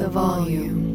the volume.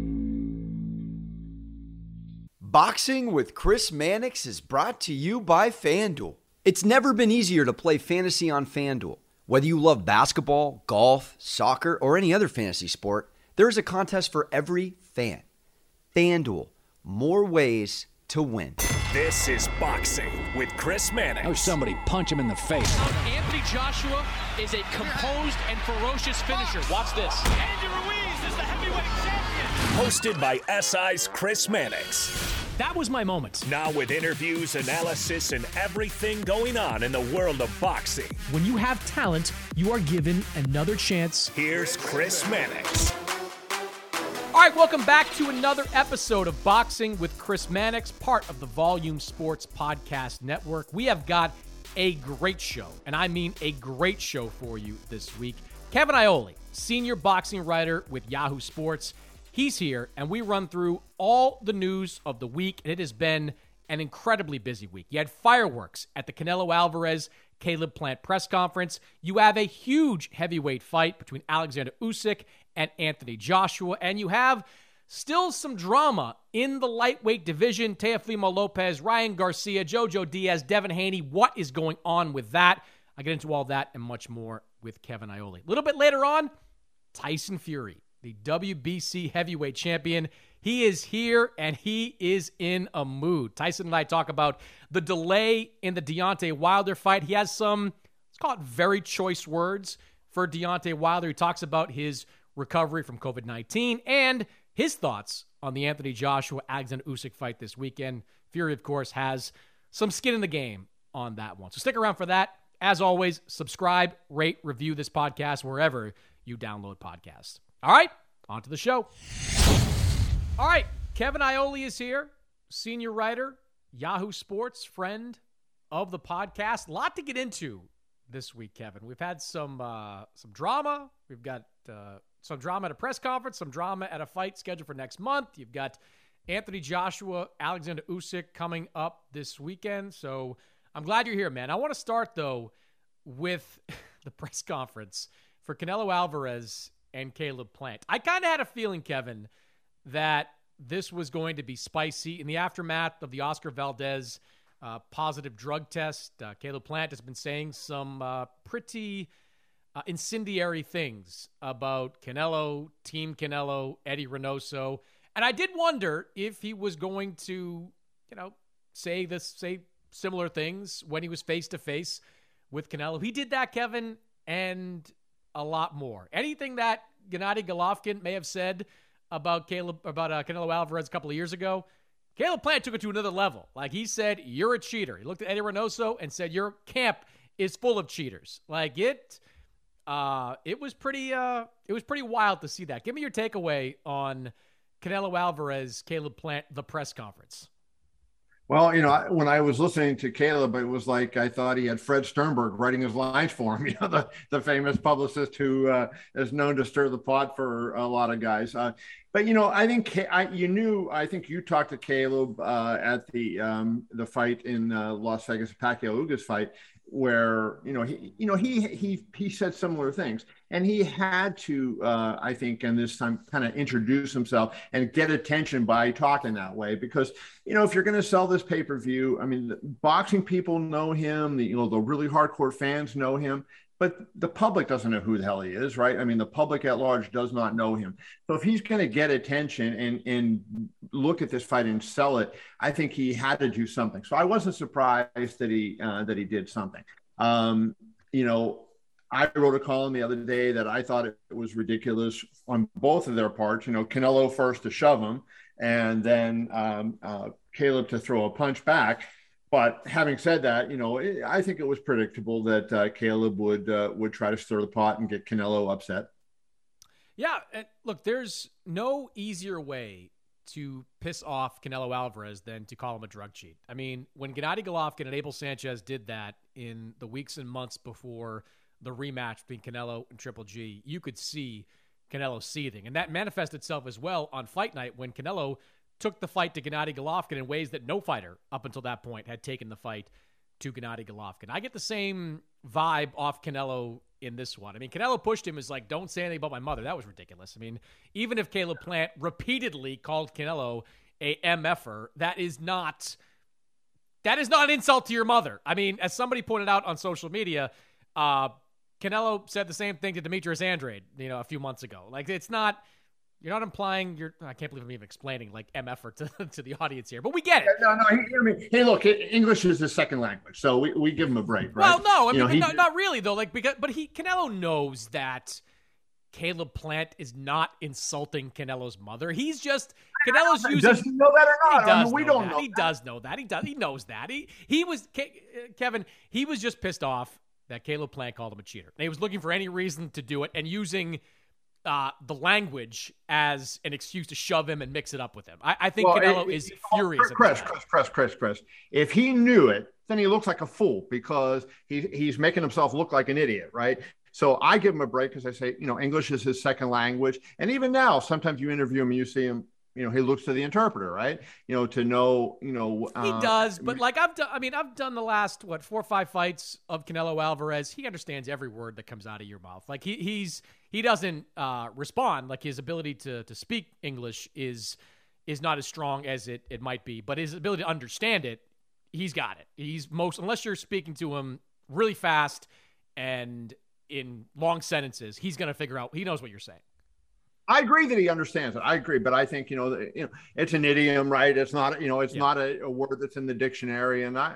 Boxing with Chris Mannix is brought to you by FanDuel. It's never been easier to play fantasy on FanDuel. Whether you love basketball, golf, soccer, or any other fantasy sport, there is a contest for every fan. FanDuel, more ways to win. This is Boxing with Chris Mannix. Oh, somebody punch him in the face. Anthony Joshua is a composed and ferocious finisher. Watch this. Andy Ruiz is the heavyweight champion. Hosted by SI's Chris Mannix. That was my moment. Now with interviews, analysis, and everything going on in the world of boxing. When you have talent, you are given another chance. Here's Chris Mannix. All right, welcome back to another episode of Boxing with Chris Mannix, part of the Volume Sports Podcast Network. We have got a great show, and I mean a great show for you this week. Kevin Iole, senior boxing writer with Yahoo Sports. He's here, and we run through all the news of the week, and it has been an incredibly busy week. You had fireworks at the Canelo Alvarez-Caleb Plant press conference. You have a huge heavyweight fight between Alexander Usyk and Anthony Joshua, and you have still some drama in the lightweight division. Teofimo Lopez, Ryan Garcia, Jojo Diaz, Devin Haney. What is going on with that? I get into all that and much more with Kevin Iole. A little bit later on, Tyson Fury, the WBC heavyweight champion. He is here, and he is in a mood. Tyson and I talk about the delay in the Deontay Wilder fight. He has some, let's call it very choice words for Deontay Wilder. He talks about his recovery from COVID-19 and his thoughts on the Anthony Joshua-Alexander Usyk fight this weekend. Fury, of course, has some skin in the game on that one. So stick around for that. As always, subscribe, rate, review this podcast wherever you download podcasts. All right, on to the show. All right, Kevin Iole is here, senior writer, Yahoo Sports, friend of the podcast. A lot to get into this week, Kevin. We've had some drama. We've got some drama at a press conference, some drama at a fight scheduled for next month. You've got Anthony Joshua, Alexander Usyk coming up this weekend. So I'm glad you're here, man. I want to start, though, with the press conference for Canelo Alvarez and Caleb Plant. I kind of had a feeling, Kevin, that this was going to be spicy. In the aftermath of the Oscar Valdez positive drug test, Caleb Plant has been saying some pretty incendiary things about Canelo, Team Canelo, Eddie Reynoso. And I did wonder if he was going to, say similar things when he was face-to-face with Canelo. He did that, Kevin, and a lot more. Anything that Gennady Golovkin may have said about Canelo Alvarez a couple of years ago, Caleb Plant took it to another level. Like, he said, "You're a cheater." He looked at Eddie Reynoso and said, "Your camp is full of cheaters." Like, it was pretty wild to see that. Give me your takeaway on Canelo Alvarez, Caleb Plant, the press conference. Well, when I was listening to Caleb, it was like I thought he had Fred Sternberg writing his lines for him, the famous publicist who is known to stir the pot for a lot of guys. But, I think I think you talked to Caleb at the fight in Las Vegas, Pacquiao-Ugas fight, where, he said similar things, and he had to, I think, and this time kind of introduce himself and get attention by talking that way, because, if you're going to sell this pay-per-view, I mean, the boxing people know him, the really hardcore fans know him, but the public doesn't know who the hell he is, right? I mean, the public at large does not know him. So if he's going to get attention and look at this fight and sell it, I think he had to do something. So I wasn't surprised that he did something. I wrote a column the other day that I thought it was ridiculous on both of their parts. Canelo first to shove him, and then Caleb to throw a punch back. But having said that, I think it was predictable that Caleb would try to stir the pot and get Canelo upset. Yeah, and look, there's no easier way to piss off Canelo Alvarez than to call him a drug cheat. I mean, when Gennady Golovkin and Abel Sanchez did that in the weeks and months before the rematch between Canelo and Triple G, you could see Canelo seething. And that manifested itself as well on fight night when Canelo took the fight to Gennady Golovkin in ways that no fighter up until that point had taken the fight to Gennady Golovkin. I get the same vibe off Canelo in this one. I mean, Canelo pushed him as like, don't say anything about my mother. That was ridiculous. I mean, even if Caleb Plant repeatedly called Canelo a MFer, that is not an insult to your mother. I mean, as somebody pointed out on social media, Canelo said the same thing to Demetrius Andrade, a few months ago. Like, it's not, you're not implying I can't believe I'm even explaining like MFer to the audience here, but we get it. No. Hey, look, English is his second language, so we give him a break, right? Well, no, I mean, not really though. Like, Canelo knows that Caleb Plant is not insulting Canelo's mother. He's just Canelo's using. Does he know that or not? He does we know don't that. know. He does know that. He knows that. He was Kevin. He was just pissed off that Caleb Plant called him a cheater. And he was looking for any reason to do it and using the language as an excuse to shove him and mix it up with him. I think Canelo is furious. Chris. If he knew it, then he looks like a fool because he's making himself look like an idiot, right? So I give him a break because I say, English is his second language. And even now, sometimes you interview him and you see him, he looks to the interpreter, right? To know, he does, but like I've done the last 4 or 5 fights of Canelo Alvarez. He understands every word that comes out of your mouth. Like he doesn't respond. Like his ability to speak English is not as strong as it might be, but his ability to understand it, he's got it. Unless you're speaking to him really fast and in long sentences, he's going to figure out. He knows what you're saying. I agree that he understands it. I agree, but I think it's an idiom, right? It's not it's not a word that's in the dictionary, and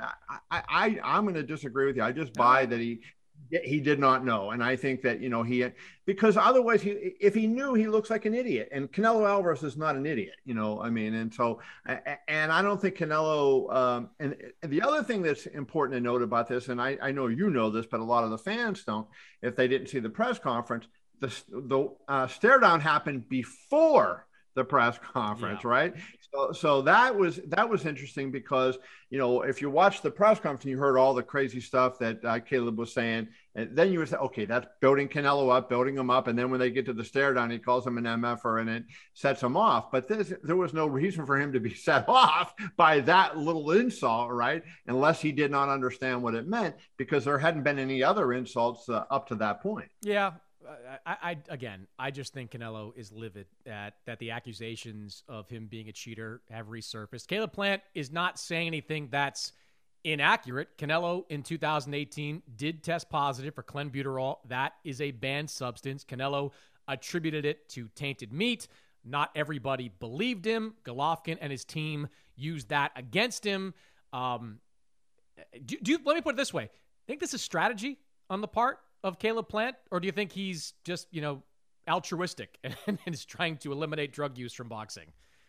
I'm going to disagree with you. I just buy that he did not know, and I think that because otherwise if he knew, he looks like an idiot, and Canelo Alvarez is not an idiot, and so I don't think Canelo. And the other thing that's important to note about this, and I know you know this, but a lot of the fans don't, if they didn't see the press conference. The stare down happened before the press conference, right? So that was interesting because if you watch the press conference and you heard all the crazy stuff that Caleb was saying, and then you would say, okay, that's building Canelo up, building him up, and then when they get to the stare down, he calls him an MFer and it sets him off. But there was no reason for him to be set off by that little insult, right? Unless he did not understand what it meant, because there hadn't been any other insults up to that point. Yeah. I just think Canelo is livid that the accusations of him being a cheater have resurfaced. Caleb Plant is not saying anything that's inaccurate. Canelo in 2018 did test positive for clenbuterol. That is a banned substance. Canelo attributed it to tainted meat. Not everybody believed him. Golovkin and his team used that against him. Let me put it this way. Think this is strategy on the part of Caleb Plant, or do you think he's just, altruistic and is trying to eliminate drug use from boxing?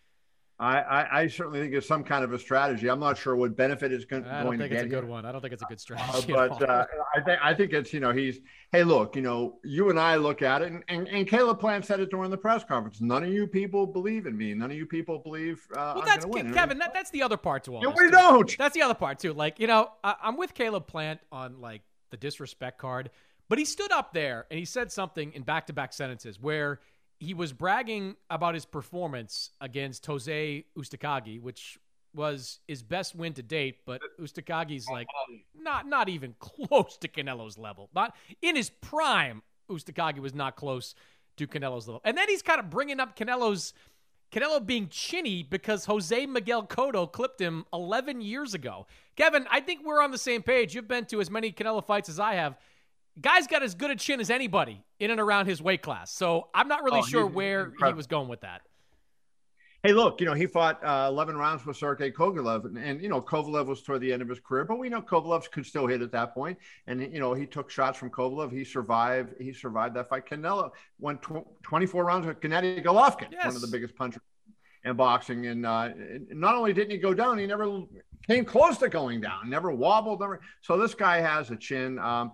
I certainly think it's some kind of a strategy. I'm not sure what benefit it's going to get. I don't think it's a good one. I don't think it's a good strategy. I think it's, hey, look, you and I look at it, and Caleb Plant said it during the press conference. None of you people believe in me. None of you people believe I'm going to win. Kevin, that's the other part to all this. We don't. That's the other part too. Like, I'm with Caleb Plant on like the disrespect card. But he stood up there and he said something in back-to-back sentences where he was bragging about his performance against Jose Ustacagi, which was his best win to date. But Ustacagi's like not even close to Canelo's level. Not in his prime, Ustacagi was not close to Canelo's level. And then he's kind of bringing up Canelo being chinny because Jose Miguel Cotto clipped him 11 years ago. Kevin, I think we're on the same page. You've been to as many Canelo fights as I have. Guy's got as good a chin as anybody in and around his weight class. So I'm not really sure where he was going with that. Hey, look, he fought 11 rounds with Sergey Kovalev, and Kovalev was toward the end of his career, but we know Kovalev could still hit at that point. And, he took shots from Kovalev. He survived that fight. Canelo went 24 rounds with Gennady Golovkin, one of the biggest punchers in boxing. And not only didn't he go down, he never came close to going down, never wobbled. So this guy has a chin, and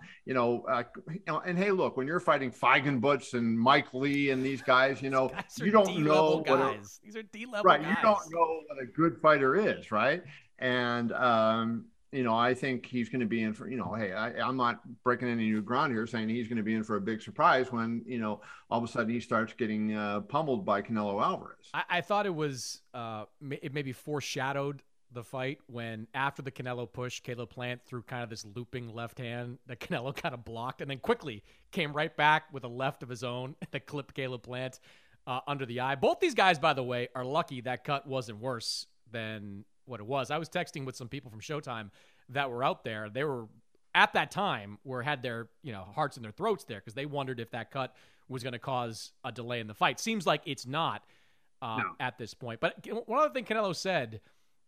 hey, look, when you're fighting Feigenbutz and Mike Lee and these guys, you don't know guys. These are D-level right. guys. You don't know what a good fighter is, right? And I think he's going to be in for, hey, I'm not breaking any new ground here saying he's going to be in for a big surprise when, all of a sudden he starts getting pummeled by Canelo Alvarez. I thought it was it maybe foreshadowed the fight when after the Canelo push, Caleb Plant threw kind of this looping left hand that Canelo kind of blocked and then quickly came right back with a left of his own that clipped Caleb Plant under the eye. Both these guys, by the way, are lucky that cut wasn't worse than what it was. I was texting with some people from Showtime that were out there. They were at that time had their hearts in their throats there because they wondered if that cut was going to cause a delay in the fight. Seems like it's not at this point. But one other thing Canelo said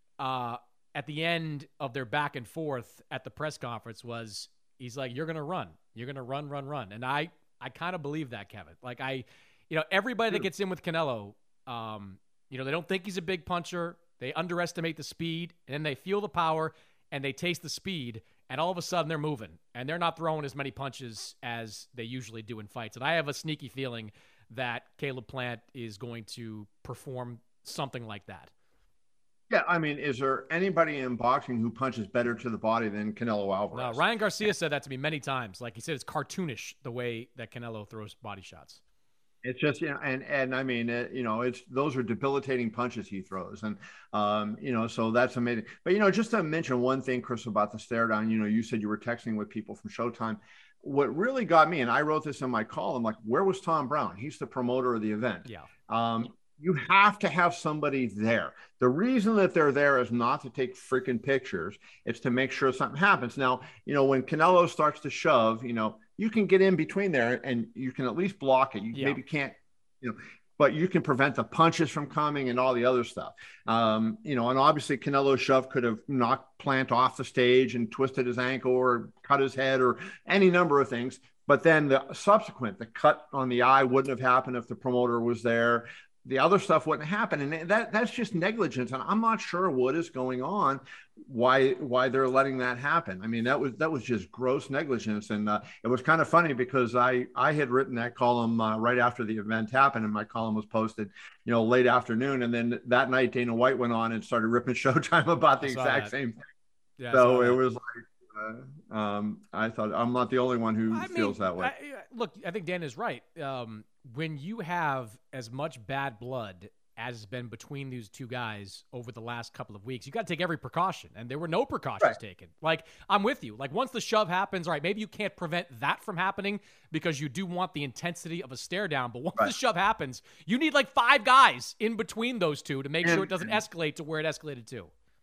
at the end of their back and forth at the press conference was, he's like, you're going to run. You're going to run. And I kind of believe that, Kevin. Like everybody that gets in with Canelo, they don't think he's a big puncher. They underestimate the speed, and then they feel the power, and they taste the speed, and all of a sudden they're moving, and they're not throwing as many punches as they usually do in fights. And I have a sneaky feeling that Caleb Plant is going to perform something like that. Yeah, I mean, is there anybody in boxing who punches better to the body than Canelo Alvarez? No, Ryan Garcia said that to me many times. Like he said, it's cartoonish the way that Canelo throws body shots. It's just, and I mean, those are debilitating punches he throws. And, so that's amazing. But, just to mention one thing, Chris, about the stare down, you said you were texting with people from Showtime. What really got me, and I wrote this in my column, like, where was Tom Brown? He's the promoter of the event. Yeah. You have to have somebody there. The reason that they're there is not to take freaking pictures. It's to make sure something happens. Now, when Canelo starts to shove, you can get in between there and you can at least block it. You maybe can't, but you can prevent the punches from coming and all the other stuff. And obviously Canelo's shove could have knocked Plant off the stage and twisted his ankle or cut his head or any number of things. But then the cut on the eye wouldn't have happened if the promoter was there. The other stuff wouldn't happen. And that's just negligence. And I'm not sure what is going on, why they're letting that happen. I mean, that was just gross negligence. And it was kind of funny because I had written that column right after the event happened, and my column was posted, late afternoon. And then that night, Dana White went on and started ripping Showtime about the exact same thing. Yeah, so it was like, I thought I'm not the only one who feels that way. I think Dan is right. When you have as much bad blood as has been between these two guys over the last couple of weeks, you got to take every precaution, and there were no precautions taken. Like, I'm with you. Like, once the shove happens, all right, maybe you can't prevent that from happening because you do want the intensity of a stare down, but once the shove happens, you need like 5 guys in between those two to make sure it doesn't escalate to where it escalated to.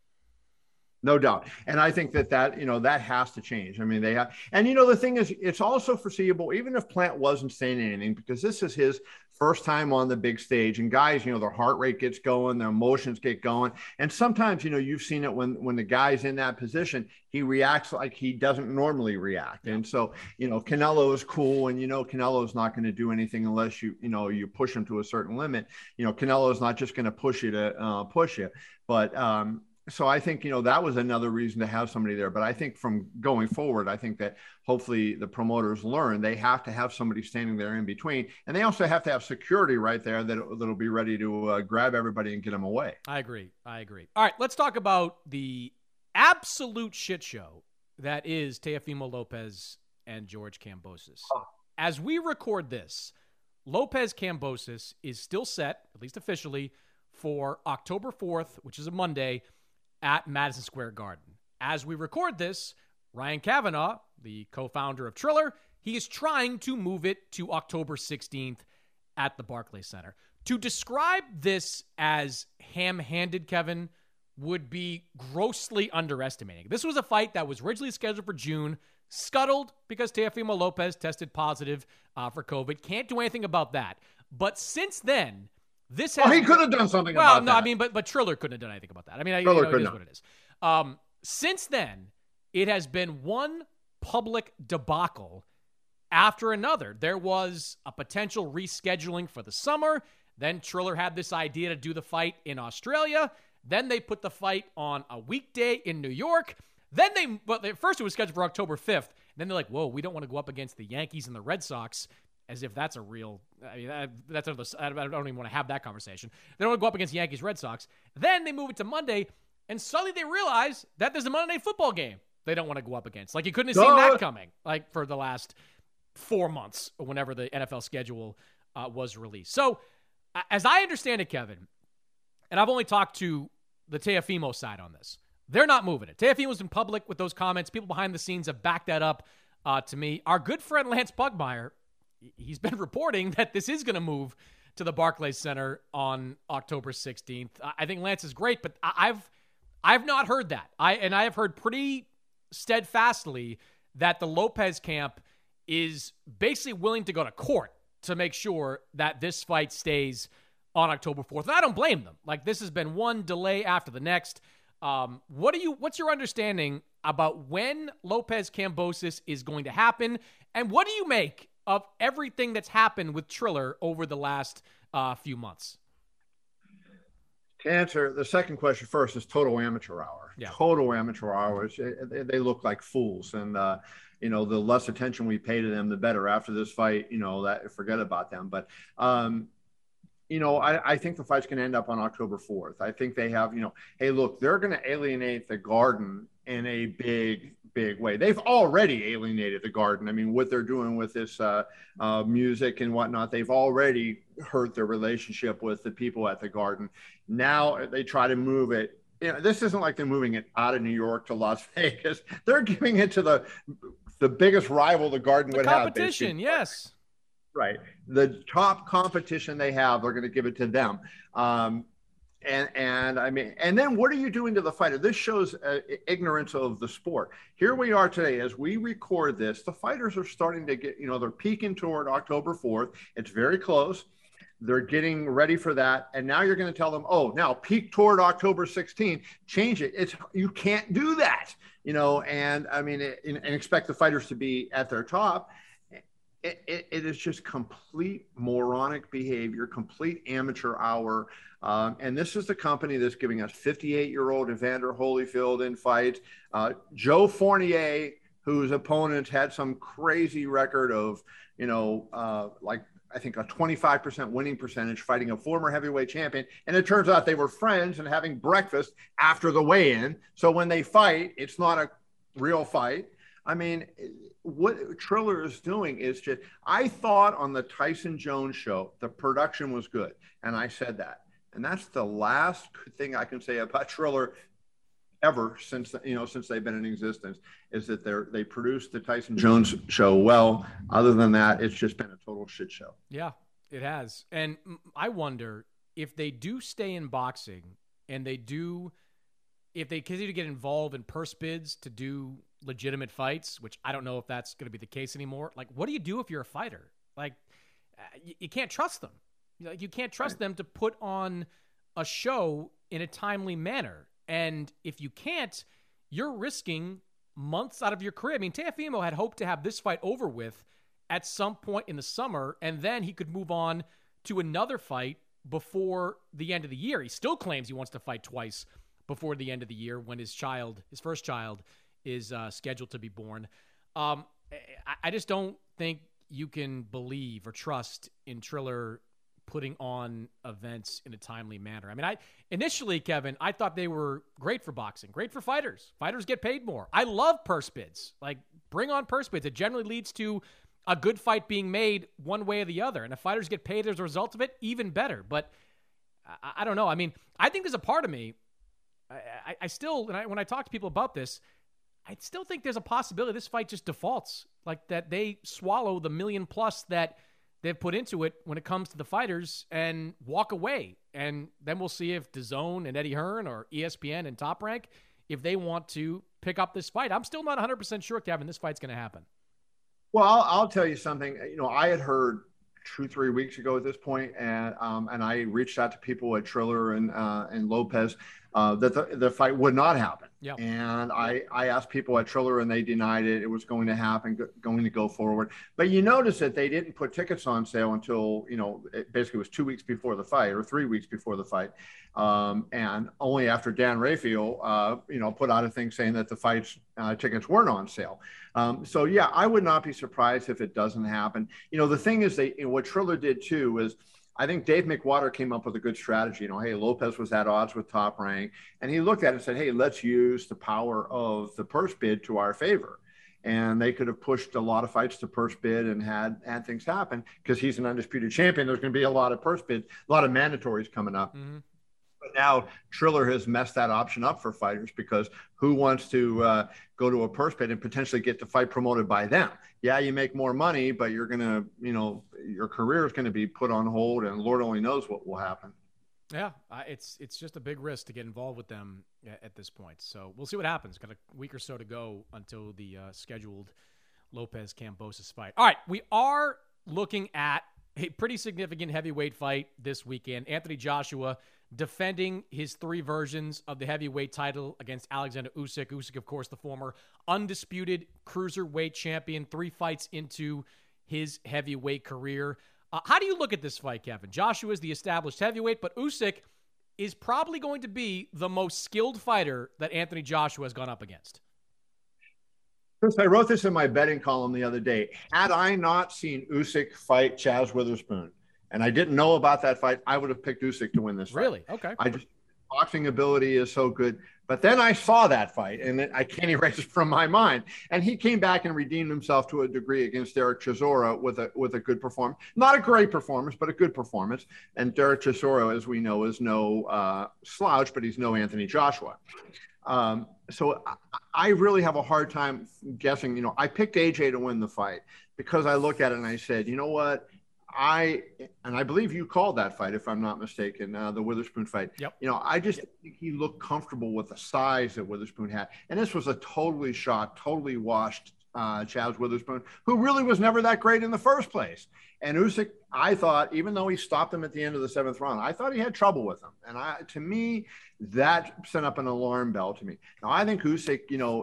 No doubt. And I think that has to change. I mean, they have, and the thing is, it's also foreseeable, even if Plant wasn't saying anything, because this is his first time on the big stage, and guys, their heart rate gets going, their emotions get going. And sometimes, you've seen it when the guy's in that position, he reacts like he doesn't normally react. And so, Canelo is cool, and, Canelo is not going to do anything unless you push him to a certain limit. Canelo is not just going to push you to push you, but, so I think, that was another reason to have somebody there. But I think from going forward, I think that hopefully the promoters learn they have to have somebody standing there in between. And they also have to have security right there that'll be ready to grab everybody and get them away. I agree. All right, let's talk about the absolute shit show that is Teofimo Lopez and George Kambosos. As we record this, Lopez Kambosos is still set, at least officially, for October 4th, which is a Monday, at Madison Square Garden. As we record this, Ryan Kavanaugh, the co-founder of Triller, he is trying to move it to October 16th at the Barclays Center. To describe this as ham-handed, Kevin, would be grossly underestimating. This was a fight that was originally scheduled for June, scuttled because Teofimo Lopez tested positive for COVID. Can't do anything about that. But since then, this has, he could have done something about that. Well, no, I mean, but Triller couldn't have done anything about that. I mean, it is what it is. Since then, it has been one public debacle after another. There was a potential rescheduling for the summer. Then Triller had this idea to do the fight in Australia. Then they put the fight on a weekday in New York. Then first it was scheduled for October 5th. Then they're like, whoa, we don't want to go up against the Yankees and the Red Sox. As if that's a real, I mean, I don't even want to have that conversation. They don't want to go up against Yankees, Red Sox. Then they move it to Monday, and suddenly they realize that there's a Monday Night Football game they don't want to go up against. Like, you couldn't have seen that coming, like, for the last 4 months, or whenever the NFL schedule was released. So, as I understand it, Kevin, and I've only talked to the Teofimo side on this. They're not moving it. Teofimo's in public with those comments. People behind the scenes have backed that up to me. Our good friend Lance Pugmire, he's been reporting that this is going to move to the Barclays Center on October 16th. I think Lance is great, but I've not heard that. I have heard pretty steadfastly that the Lopez camp is basically willing to go to court to make sure that this fight stays on October 4th. And I don't blame them. Like, this has been one delay after the next. What's your understanding about when Lopez Kambosos is going to happen? And what do you make of everything that's happened with Triller over the last few months? To answer the second question first, is total amateur hour. Yeah. Total amateur hours. They look like fools. And, the less attention we pay to them, the better. After this fight, that forget about them. But, I think the fight's going to end up on October 4th. I think they have, hey, look, they're going to alienate the Garden in a big, big way. They've already alienated the Garden. I mean, what they're doing with this music and whatnot, they've already hurt their relationship with the people at the Garden. Now they try to move it. This isn't like they're moving it out of New York to Las Vegas. They're giving it to the biggest rival the Garden would have. Competition, yes. Right. The top competition they have, they're going to give it to them. And I mean, and then what are you doing to the fighter? This shows ignorance of the sport. Here we are today, as we record this, the fighters are starting to get, they're peaking toward October 4th. It's very close. They're getting ready for that. And now you're going to tell them, oh, now peak toward October 16th, change it. You can't do that, and I mean, and expect the fighters to be at their top. It is just complete moronic behavior, complete amateur hour. And this is the company that's giving us 58-year-old Evander Holyfield in fights. Joe Fournier, whose opponent had some crazy record of, I think a 25% winning percentage fighting a former heavyweight champion. And it turns out they were friends and having breakfast after the weigh-in. So when they fight, it's not a real fight. I mean, what Triller is doing is just, I thought on the Tyson Jones show, the production was good. And I said that. And that's the last good thing I can say about Triller ever since they've been in existence, is that they produced the Tyson Jones show well. Other than that, it's just been a total shit show. Yeah, it has. And I wonder if they do stay in boxing and if they continue to get involved in purse bids to do legitimate fights, which I don't know if that's going to be the case anymore. Like, what do you do if you're a fighter? Like, you can't trust them. Like, you can't trust them to put on a show in a timely manner. And if you can't, you're risking months out of your career. I mean, Teofimo had hoped to have this fight over with at some point in the summer, and then he could move on to another fight before the end of the year. He still claims he wants to fight twice before the end of the year when his first child is scheduled to be born. I just don't think you can believe or trust in Triller putting on events in a timely manner. I mean, initially, Kevin, I thought they were great for boxing, great for fighters. Fighters get paid more. I love purse bids. Like, bring on purse bids. It generally leads to a good fight being made one way or the other. And if fighters get paid as a result of it, even better. But I don't know. I mean, I think there's a part of me, I still, when I talk to people about this, I still think there's a possibility this fight just defaults, like that they swallow the $1 million+ that they've put into it when it comes to the fighters and walk away. And then we'll see if DAZN and Eddie Hearn or ESPN and Top Rank, if they want to pick up this fight. I'm still not 100% sure, Kevin, this fight's going to happen. Well, I'll tell you something. I had heard 2-3 weeks ago at this point, and I reached out to people at Triller and Lopez that the fight would not happen. Yep. And I asked people at Triller, and they denied it. It was going to happen, going to go forward. But you notice that they didn't put tickets on sale until, it basically was 2 weeks before the fight or 3 weeks before the fight. And only after Dan Rafael, put out a thing saying that the fight's tickets weren't on sale. So, yeah, I would not be surprised if it doesn't happen. The thing is, what Triller did, too, is I think Dave McWater came up with a good strategy. Hey, Lopez was at odds with Top Rank, and he looked at it and said, hey, let's use the power of the purse bid to our favor. And they could have pushed a lot of fights to purse bid and had things happen because he's an undisputed champion. There's going to be a lot of purse bids, a lot of mandatories coming up. Mm-hmm. But now Triller has messed that option up for fighters, because who wants to go to a purse pit and potentially get the fight promoted by them? Yeah, you make more money, but you're going to, your career is going to be put on hold, and Lord only knows what will happen. Yeah, it's just a big risk to get involved with them at this point. So we'll see what happens. Got a week or so to go until the scheduled Lopez-Kambosos fight. All right, we are looking at a pretty significant heavyweight fight this weekend. Anthony Joshua defending his 3 versions of the heavyweight title against Alexander Usyk. Usyk, of course, the former undisputed cruiserweight champion, 3 fights into his heavyweight career. How do you look at this fight, Kevin? Joshua is the established heavyweight, but Usyk is probably going to be the most skilled fighter that Anthony Joshua has gone up against. Chris, I wrote this in my betting column the other day. Had I not seen Usyk fight Chaz Witherspoon, and I didn't know about that fight, I would have picked Usyk to win this fight. Really? Okay. Boxing ability is so good. But then I saw that fight, and I can't erase it from my mind. And he came back and redeemed himself to a degree against Derek Chisora with a good performance. Not a great performance, but a good performance. And Derek Chisora, as we know, is no slouch, but he's no Anthony Joshua. So I really have a hard time guessing. I picked AJ to win the fight because I looked at it and I said, you know what? I believe you called that fight, if I'm not mistaken, the Witherspoon fight. Yep. I just think he looked comfortable with the size that Witherspoon had. And this was a totally shot, totally washed Chaz Witherspoon, who really was never that great in the first place. And Usyk, I thought, even though he stopped him at the end of the 7th round, I thought he had trouble with him. And to me, that sent up an alarm bell to me. Now, I think Usyk,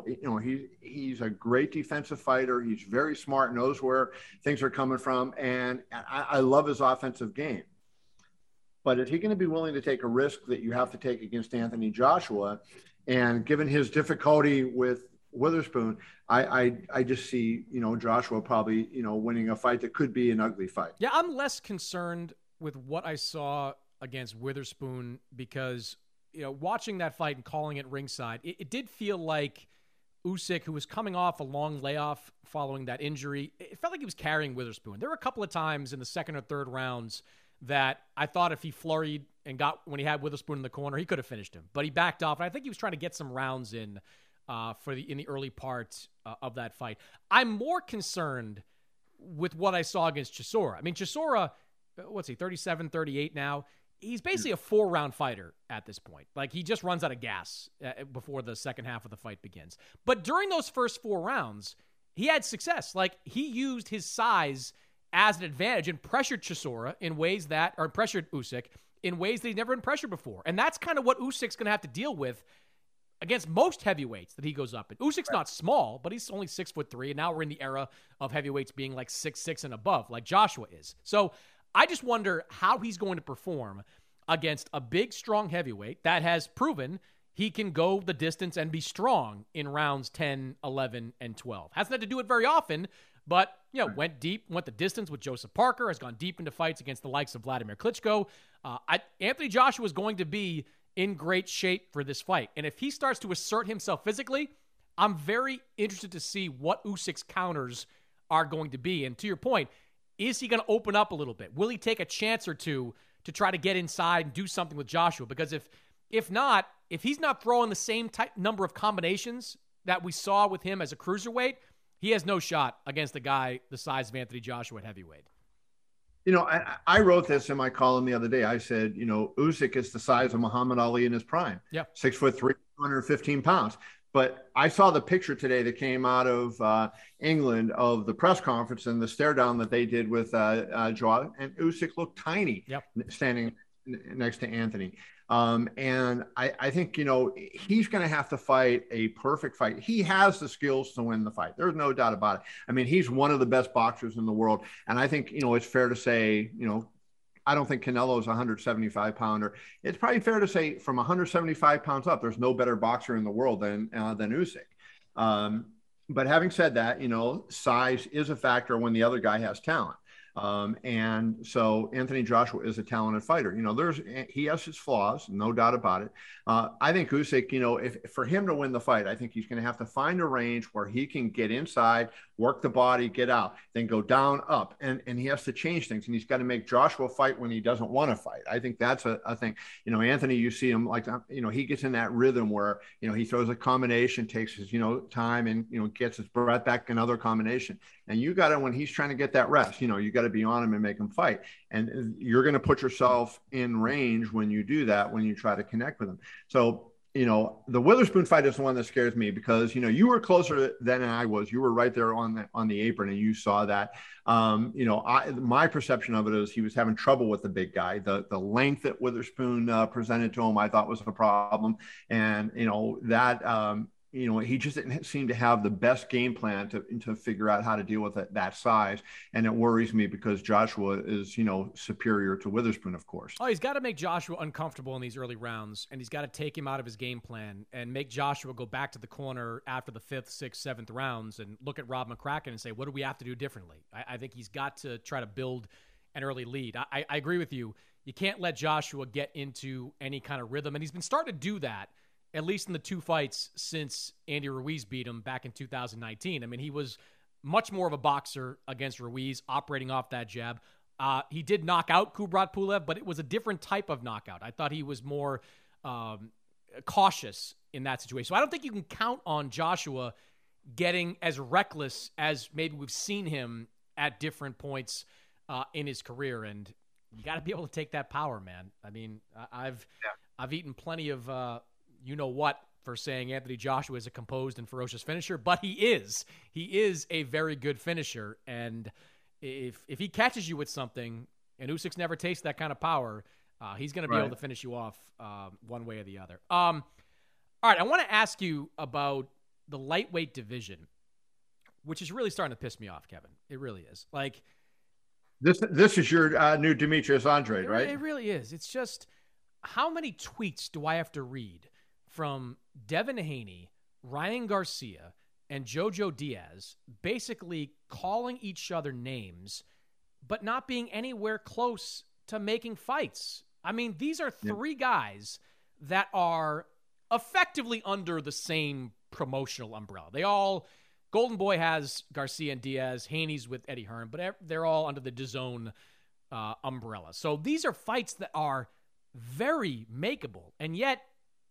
he's a great defensive fighter. He's very smart, knows where things are coming from. And I love his offensive game. But is he going to be willing to take a risk that you have to take against Anthony Joshua? And given his difficulty with Witherspoon, I just see, Joshua probably, winning a fight that could be an ugly fight. Yeah, I'm less concerned with what I saw against Witherspoon because, watching that fight and calling it ringside, it did feel like Usyk, who was coming off a long layoff following that injury, it felt like he was carrying Witherspoon. There were a couple of times in the 2nd or 3rd rounds that I thought if he flurried and when he had Witherspoon in the corner, he could have finished him. But he backed off, and I think he was trying to get some rounds in the early part of that fight. I'm more concerned with what I saw against Chisora. I mean, Chisora, what's he, 37, 38 now? He's basically a 4-round fighter at this point. Like, he just runs out of gas before the second half of the fight begins. But during those first 4 rounds, he had success. Like, he used his size as an advantage and pressured Chisora pressured Usyk in ways that he'd never been pressured before. And that's kind of what Usyk's going to have to deal with against most heavyweights that he goes up in. Usyk's not small, but he's only 6'3", and now we're in the era of heavyweights being like 6'6" and above, like Joshua is. So I just wonder how he's going to perform against a big, strong heavyweight that has proven he can go the distance and be strong in rounds 10, 11, and 12. Hasn't had to do it very often, but went deep, went the distance with Joseph Parker, has gone deep into fights against the likes of Vladimir Klitschko. Anthony Joshua is going to be in great shape for this fight. And if he starts to assert himself physically, I'm very interested to see what Usyk's counters are going to be. And to your point, is he going to open up a little bit? Will he take a chance or two to try to get inside and do something with Joshua? Because if he's not throwing the same number of combinations that we saw with him as a cruiserweight, he has no shot against a guy the size of Anthony Joshua at heavyweight. I wrote this in my column the other day. I said, Usyk is the size of Muhammad Ali in his prime. Yeah. 6'3", 215 pounds. But I saw the picture today that came out of England of the press conference and the stare down that they did with Joshua, and Usyk looked tiny standing next to Anthony. And I think, he's going to have to fight a perfect fight. He has the skills to win the fight. There's no doubt about it. I mean, he's one of the best boxers in the world. And I think, it's fair to say, I don't think Canelo's a 175-pounder. It's probably fair to say from 175 pounds up, there's no better boxer in the world than Usyk. But having said that, size is a factor when the other guy has talent. And so Anthony Joshua is a talented fighter. He has his flaws, no doubt about it. I think Usyk, if for him to win the fight, I think he's going to have to find a range where he can get inside, work the body, get out, then go down, up. And he has to change things. And he's got to make Joshua fight when he doesn't want to fight. I think that's a thing. Anthony, you see him he gets in that rhythm where, he throws a combination, takes his, time and, gets his breath back, another combination. And you got to, when he's trying to get that rest, you got to be on him and make him fight. And you're going to put yourself in range when you do that, when you try to connect with him. So, the Witherspoon fight is the one that scares me because, you were closer than I was. You were right there on the apron and you saw that. My perception of it is he was having trouble with the big guy. The length that Witherspoon presented to him, I thought was a problem. And, he just didn't seem to have the best game plan to figure out how to deal with it that size. And it worries me because Joshua is, superior to Witherspoon, of course. Oh, he's got to make Joshua uncomfortable in these early rounds, and he's got to take him out of his game plan and make Joshua go back to the corner after the 5th, 6th, 7th rounds and look at Rob McCracken and say, what do we have to do differently? I think he's got to try to build an early lead. I agree with you. You can't let Joshua get into any kind of rhythm, and he's been starting to do that, at least in the 2 fights since Andy Ruiz beat him back in 2019. I mean, he was much more of a boxer against Ruiz, operating off that jab. He did knock out Kubrat Pulev, but it was a different type of knockout. I thought he was more cautious in that situation. So I don't think you can count on Joshua getting as reckless as maybe we've seen him at different points in his career. And you got to be able to take that power, man. I mean, I've eaten plenty of for saying Anthony Joshua is a composed and ferocious finisher, but he is a very good finisher. And if he catches you with something, and Usyk's never tasted that kind of power, he's going to be able to finish you off one way or the other. All right, I want to ask you about the lightweight division, which is really starting to piss me off, Kevin. It really is. Like this is your new Demetrius Andrade, right? It really is. It's just, how many tweets do I have to read from Devin Haney, Ryan Garcia, and Jojo Diaz basically calling each other names, but not being anywhere close to making fights? I mean, these are 3 guys that are effectively under the same promotional umbrella. Golden Boy has Garcia and Diaz, Haney's with Eddie Hearn, but they're all under the DAZN umbrella. So these are fights that are very makeable, and yet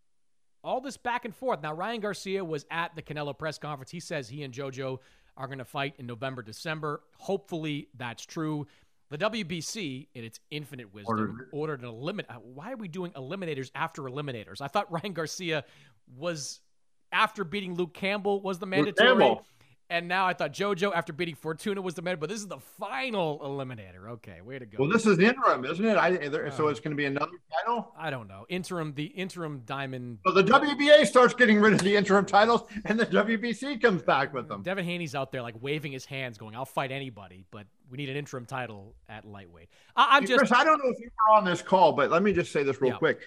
all this back and forth. Now, Ryan Garcia was at the Canelo press conference. He says he and Jojo are going to fight in November, December. Hopefully that's true. The WBC, in its infinite wisdom, ordered an eliminator. Why are we doing eliminators after eliminators? I thought Ryan Garcia was, after beating Luke Campbell, was the mandatory. And now I thought Jojo, after beating Fortuna, was the mandatory. But this is the final eliminator. Okay, way to go. Well, this is interim, isn't it? So it's going to be another title? I don't know. The interim diamond. So the WBA starts getting rid of the interim titles, and the WBC comes back with them. Devin Haney's out there like waving his hands, going, "I'll fight anybody, but we need an interim title at lightweight." Chris, I don't know if you were on this call, but let me just say this real quick.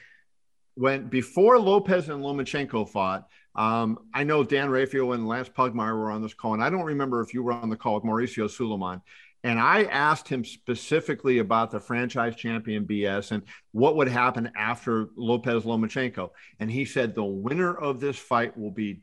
Before Lopez and Lomachenko fought, I know Dan Rafael and Lance Pugmire were on this call, and I don't remember if you were on the call with Mauricio Suleiman. And I asked him specifically about the franchise champion BS and what would happen after Lopez Lomachenko. And he said the winner of this fight will be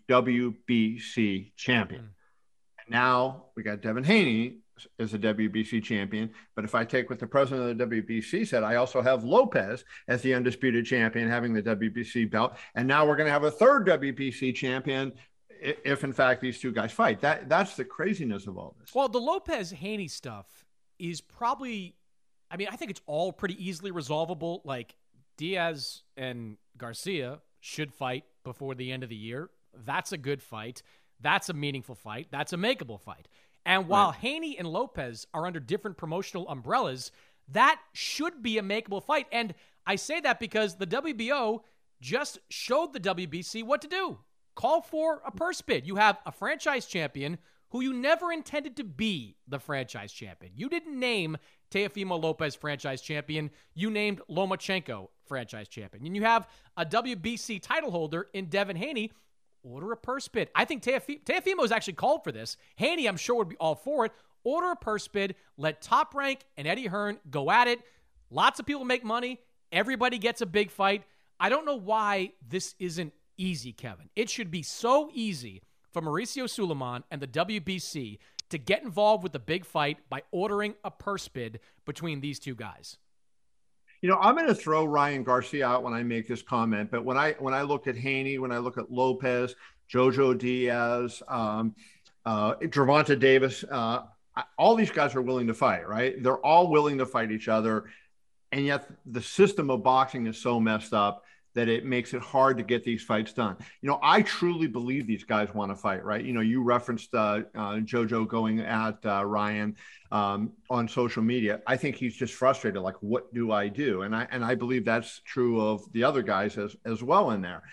WBC champion. And now we got Devin Haney as a WBC champion. But if I take what the president of the WBC said, I also have Lopez as the undisputed champion, having the WBC belt. And now we're going to have a third WBC champion if in fact these 2 guys fight. That's the craziness of all this. Well, the Lopez Haney stuff is probably, I think it's all pretty easily resolvable. Like, Diaz and Garcia should fight before the end of the year. That's a good fight. That's a meaningful fight. That's a makeable fight. And while Haney and Lopez are under different promotional umbrellas, that should be a makeable fight. And I say that because the WBO just showed the WBC what to do. Call for a purse bid. You have a franchise champion who you never intended to be the franchise champion. You didn't name Teofimo Lopez franchise champion. You named Lomachenko franchise champion. And you have a WBC title holder in Devin Haney. Order a purse bid. I think Teofimo has actually called for this. Haney, I'm sure, would be all for it. Order a purse bid. Let Top Rank and Eddie Hearn go at it. Lots of people make money. Everybody gets a big fight. I don't know why this isn't easy, Kevin. It should be so easy for Mauricio Sulaiman and the WBC to get involved with the big fight by ordering a purse bid between these two guys. I'm going to throw Ryan Garcia out when I make this comment, but when I look at Haney, when I look at Lopez, Jojo Diaz, Gervonta Davis, all these guys are willing to fight, right? They're all willing to fight each other. And yet the system of boxing is so messed up that it makes it hard to get these fights done. I truly believe these guys want to fight, right? You referenced Jojo going at Ryan on social media. I think he's just frustrated, like, what do I do? And I believe that's true of the other guys as well in there.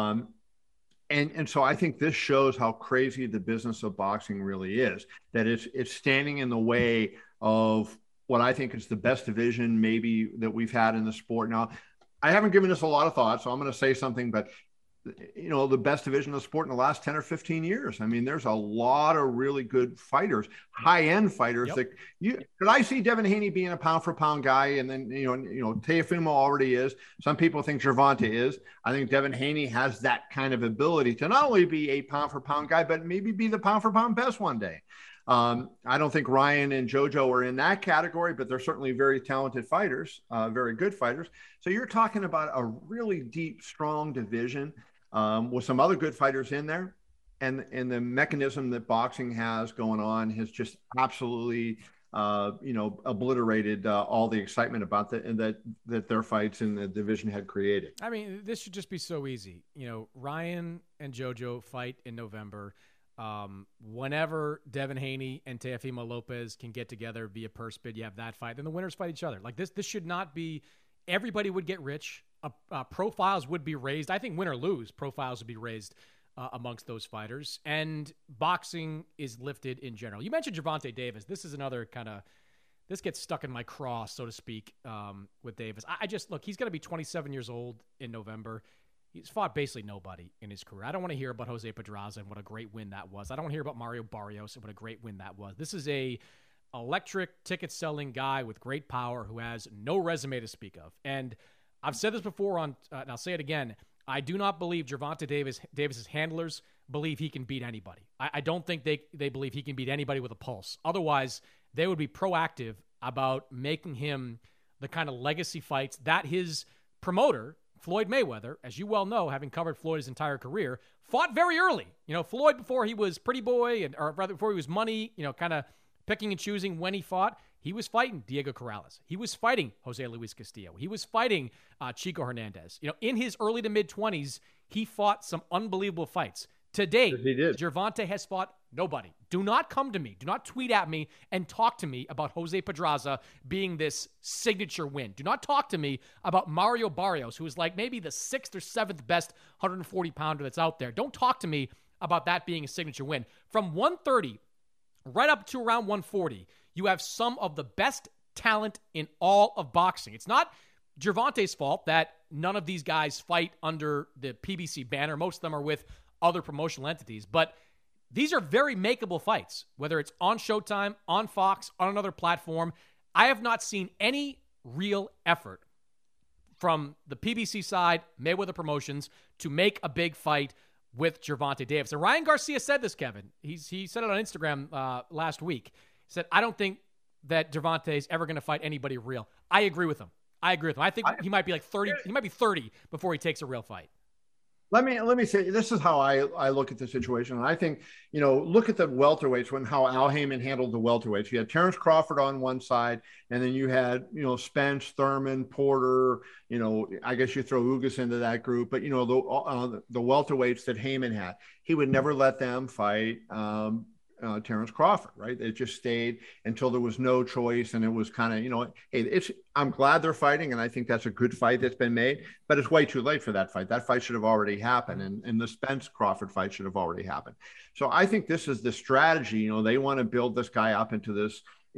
And so I think this shows how crazy the business of boxing really is, that it's standing in the way of what I think is the best division maybe that we've had in the sport. Now, I haven't given this a lot of thought, so I'm going to say something, but the best division of the sport in the last 10 or 15 years. I mean, there's a lot of really good fighters, high-end fighters. Yep. Could I see Devin Haney being a pound-for-pound guy? And then, Teofimo already is. Some people think Gervonta is. I think Devin Haney has that kind of ability to not only be a pound-for-pound guy, but maybe be the pound-for-pound best one day. I don't think Ryan and Jojo are in that category, but they're certainly very talented fighters, very good fighters. So you're talking about a really deep, strong division with some other good fighters in there. And the mechanism that boxing has going on has just absolutely, obliterated all the excitement about that their fights in the division had created. I mean, this should just be so easy. Ryan and Jojo fight in November. Whenever Devin Haney and Teofimo Lopez can get together via purse bid, you have that fight. Then the winners fight each other. Like this should not be. Everybody would get rich. Profiles would be raised. I think win or lose, profiles would be raised amongst those fighters. And boxing is lifted in general. You mentioned Gervonta Davis. This is another this gets stuck in my craw, so to speak, with Davis. I just look. He's going to be 27 years old in November. He's fought basically nobody in his career. I don't want to hear about Jose Pedraza and what a great win that was. I don't want to hear about Mario Barrios and what a great win that was. This is a electric ticket-selling guy with great power who has no resume to speak of. And I've said this before and I'll say it again. I do not believe Gervonta Davis's handlers believe he can beat anybody. I don't think they believe he can beat anybody with a pulse. Otherwise, they would be proactive about making him the kind of legacy fights that his promoter, Floyd Mayweather, as you well know, having covered Floyd his entire career, fought very early. Floyd, before he was Pretty Boy, or rather before he was Money, kind of picking and choosing when he fought, he was fighting Diego Corrales. He was fighting Jose Luis Castillo. He was fighting Chico Hernandez. In his early to mid-20s, he fought some unbelievable fights. Today, Gervonta has fought nobody. Do not come to me. Do not tweet at me and talk to me about Jose Pedraza being this signature win. Do not talk to me about Mario Barrios, who is like maybe the 6th or 7th best 140-pounder that's out there. Don't talk to me about that being a signature win. From 130 right up to around 140, you have some of the best talent in all of boxing. It's not Gervonta's fault that none of these guys fight under the PBC banner. Most of them are with other promotional entities, but these are very makeable fights, whether it's on Showtime, on Fox, on another platform. I have not seen any real effort from the PBC side, Mayweather Promotions, to make a big fight with Gervonta Davis. And Ryan Garcia said this, Kevin. He said it on Instagram last week. He said, I don't think that Gervonta is ever going to fight anybody real. I agree with him. I think he might be like 30. He might be 30 before he takes a real fight. Let me say, this is how I look at the situation. And I think, look at the welterweights how Al Heyman handled the welterweights. You had Terrence Crawford on one side, and then you had, Spence, Thurman, Porter, I guess you throw Ugas into that group, but, the welterweights that Heyman had, he would never let them fight Terrence Crawford, right? It just stayed until there was no choice. And it was kind of, hey, I'm glad they're fighting. And I think that's a good fight that's been made, but it's way too late for that fight. That fight should have already happened. And the Spence Crawford fight should have already happened. So I think this is the strategy. They want to build this guy up into this,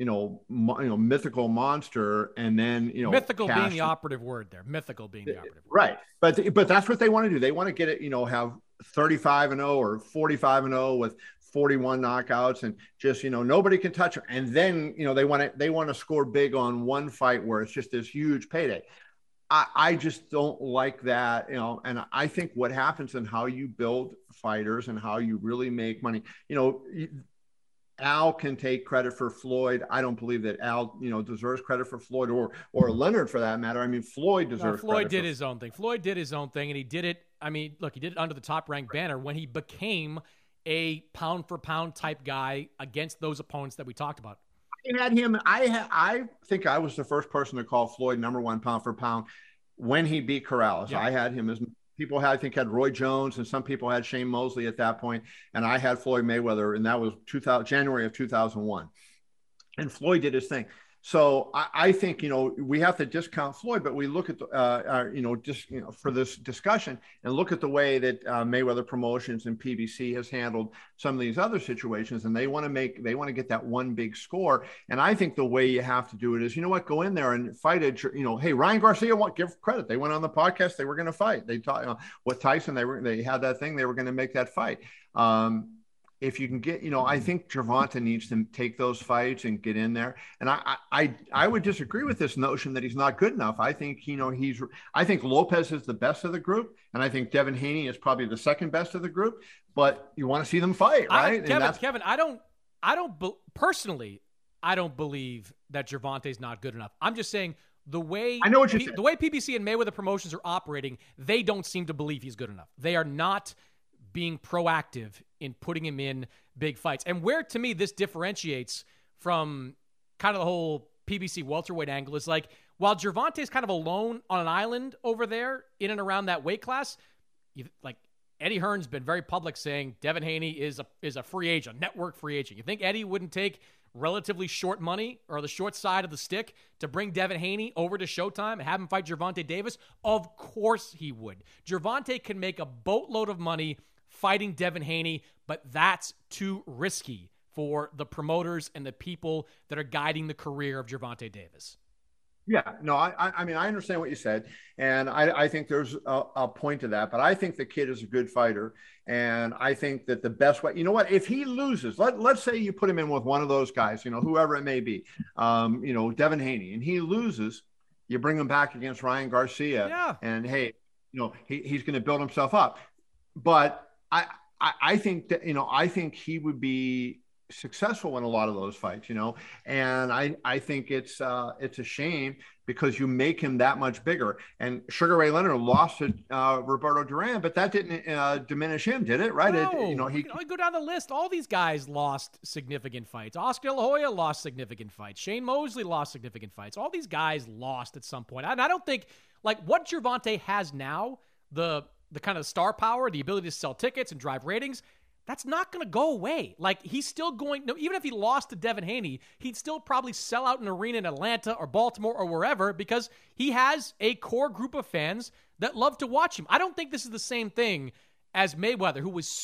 mythical monster, and then, mythical being the operative word there. Mythical being the operative word. Right. But that's what they want to do. They want to get it, have 35-0 or 45-0 with 41 knockouts and just, nobody can touch him. And then, they want to score big on one fight where it's just this huge payday. I just don't like that, and I think what happens and how you build fighters and how you really make money, Al can take credit for Floyd. I don't believe that Al, deserves credit for Floyd or Leonard for that matter. I mean, Floyd deserves credit. Floyd did his own thing. Floyd did his own thing, and he did it. I mean, look, he did it under the Top Rank banner when he became a pound for pound type guy against those opponents that we talked about. I had him. I think I was the first person to call Floyd number one pound for pound when he beat Corrales. Yeah. I had him as people had, I think, had Roy Jones, and some people had Shane Mosley at that point, and I had Floyd Mayweather, and that was January of 2001. And Floyd did his thing. So I think, we have to discount Floyd, but we look at, for this discussion and look at the way that Mayweather Promotions and PBC has handled some of these other situations. And they want to get that one big score. And I think the way you have to do it is, go in there and fight it. Hey, Ryan Garcia, give credit. They went on the podcast. They were going to fight. They taught with Tyson. They had that thing. They were going to make that fight. If you can get, I think Gervonta needs to take those fights and get in there. And I would disagree with this notion that he's not good enough. I think, I think Lopez is the best of the group. And I think Devin Haney is probably the second best of the group, but you want to see them fight, right? Kevin, I don't personally, I don't believe that Gervonta is not good enough. I'm just saying the way I know what you're saying. The way PBC and Mayweather Promotions are operating, they don't seem to believe he's good enough. They are not being proactive in putting him in big fights. And where, to me, this differentiates from kind of the whole PBC welterweight angle is like, while Gervonta is kind of alone on an island over there in and around that weight class, like Eddie Hearn's been very public saying Devin Haney is a free agent, network free agent. You think Eddie wouldn't take relatively short money or the short side of the stick to bring Devin Haney over to Showtime and have him fight Gervonta Davis? Of course he would. Gervonta can make a boatload of money fighting Devin Haney, but that's too risky for the promoters and the people that are guiding the career of Gervonta Davis. Yeah, no, I mean, I understand what you said, and I think there's a point to that, but I think the kid is a good fighter, and I think that the best way, if he loses, let's say you put him in with one of those guys, whoever it may be, Devin Haney, and he loses, you bring him back against Ryan Garcia, and hey, he's going to build himself up. But I think that, I think he would be successful in a lot of those fights, and I think it's a shame because you make him that much bigger. And Sugar Ray Leonard lost to Roberto Duran, but that didn't diminish him, did it? Right? No, he go down the list. All these guys lost significant fights. Oscar De La Hoya lost significant fights. Shane Mosley lost significant fights. All these guys lost at some point. And I don't think like what Gervonta has now, the kind of star power, the ability to sell tickets and drive ratings, that's not going to go away. Like, he's still going, even if he lost to Devin Haney, he'd still probably sell out an arena in Atlanta or Baltimore or wherever because he has a core group of fans that love to watch him. I don't think this is the same thing as Mayweather, who was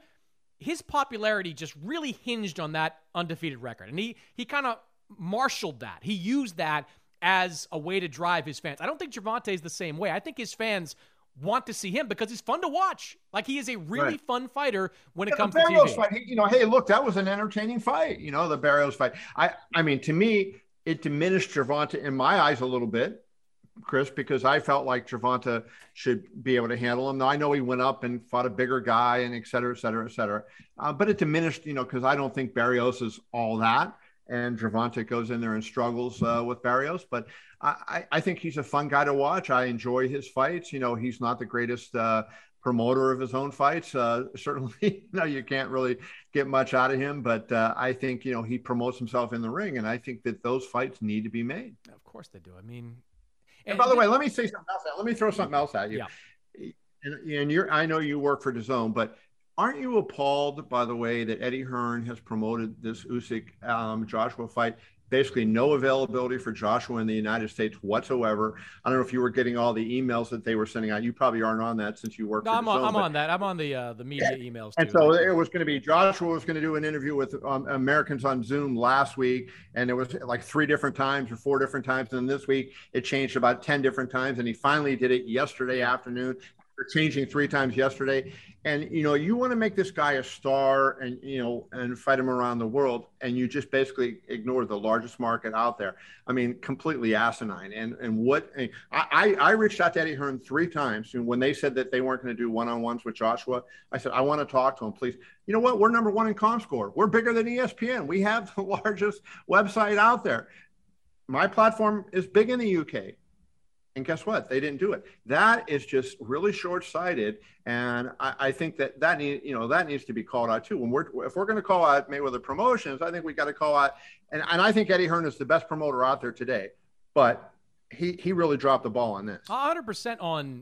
his popularity just really hinged on that undefeated record. And he kind of marshaled that. He used that as a way to drive his fans. I don't think Gervonta is the same way. I think his fans want to see him because he's fun to watch. Like, he is a really fun fighter when it comes to TV. Fight, hey, look, that was an entertaining fight. The Barrios fight. I mean, to me, it diminished Gervonta in my eyes a little bit, Chris, because I felt like Gervonta should be able to handle him. Now, I know he went up and fought a bigger guy and et cetera, et cetera, et cetera. But it diminished, because I don't think Barrios is all that. And Gervonta goes in there and struggles with Barrios. But I think he's a fun guy to watch. I enjoy his fights. He's not the greatest promoter of his own fights. Certainly, you can't really get much out of him. But I think, he promotes himself in the ring. And I think that those fights need to be made. Of course they do. I mean. And by the way, let me say something else. Let me throw something else at you. Yeah. And I know you work for DAZN, but aren't you appalled by the way that Eddie Hearn has promoted this Usyk Joshua fight? Basically no availability for Joshua in the United States whatsoever. I don't know if you were getting all the emails that they were sending out. You probably aren't on that since you work for DAZN. I'm on that. I'm on the media emails too. And so it was going to be Joshua was going to do an interview with Americans on Zoom last week, and it was like 3 different times or 4 different times. And this week it changed about 10 different times, and he finally did it yesterday afternoon. changing 3 times yesterday. And, you want to make this guy a star and, and fight him around the world. And you just basically ignore the largest market out there. I mean, completely asinine. And what I reached out to Eddie Hearn 3 times. And when they said that they weren't going to do one-on-ones with Joshua, I said, I want to talk to him, please. You know what? We're number 1 in ComScore. We're bigger than ESPN. We have the largest website out there. My platform is big in the UK. And guess what? They didn't do it. That is just really short-sighted, and I think that needs to be called out too. If we're going to call out Mayweather Promotions, I think we got to call out, and I think Eddie Hearn is the best promoter out there today, but he really dropped the ball on this. 100% on.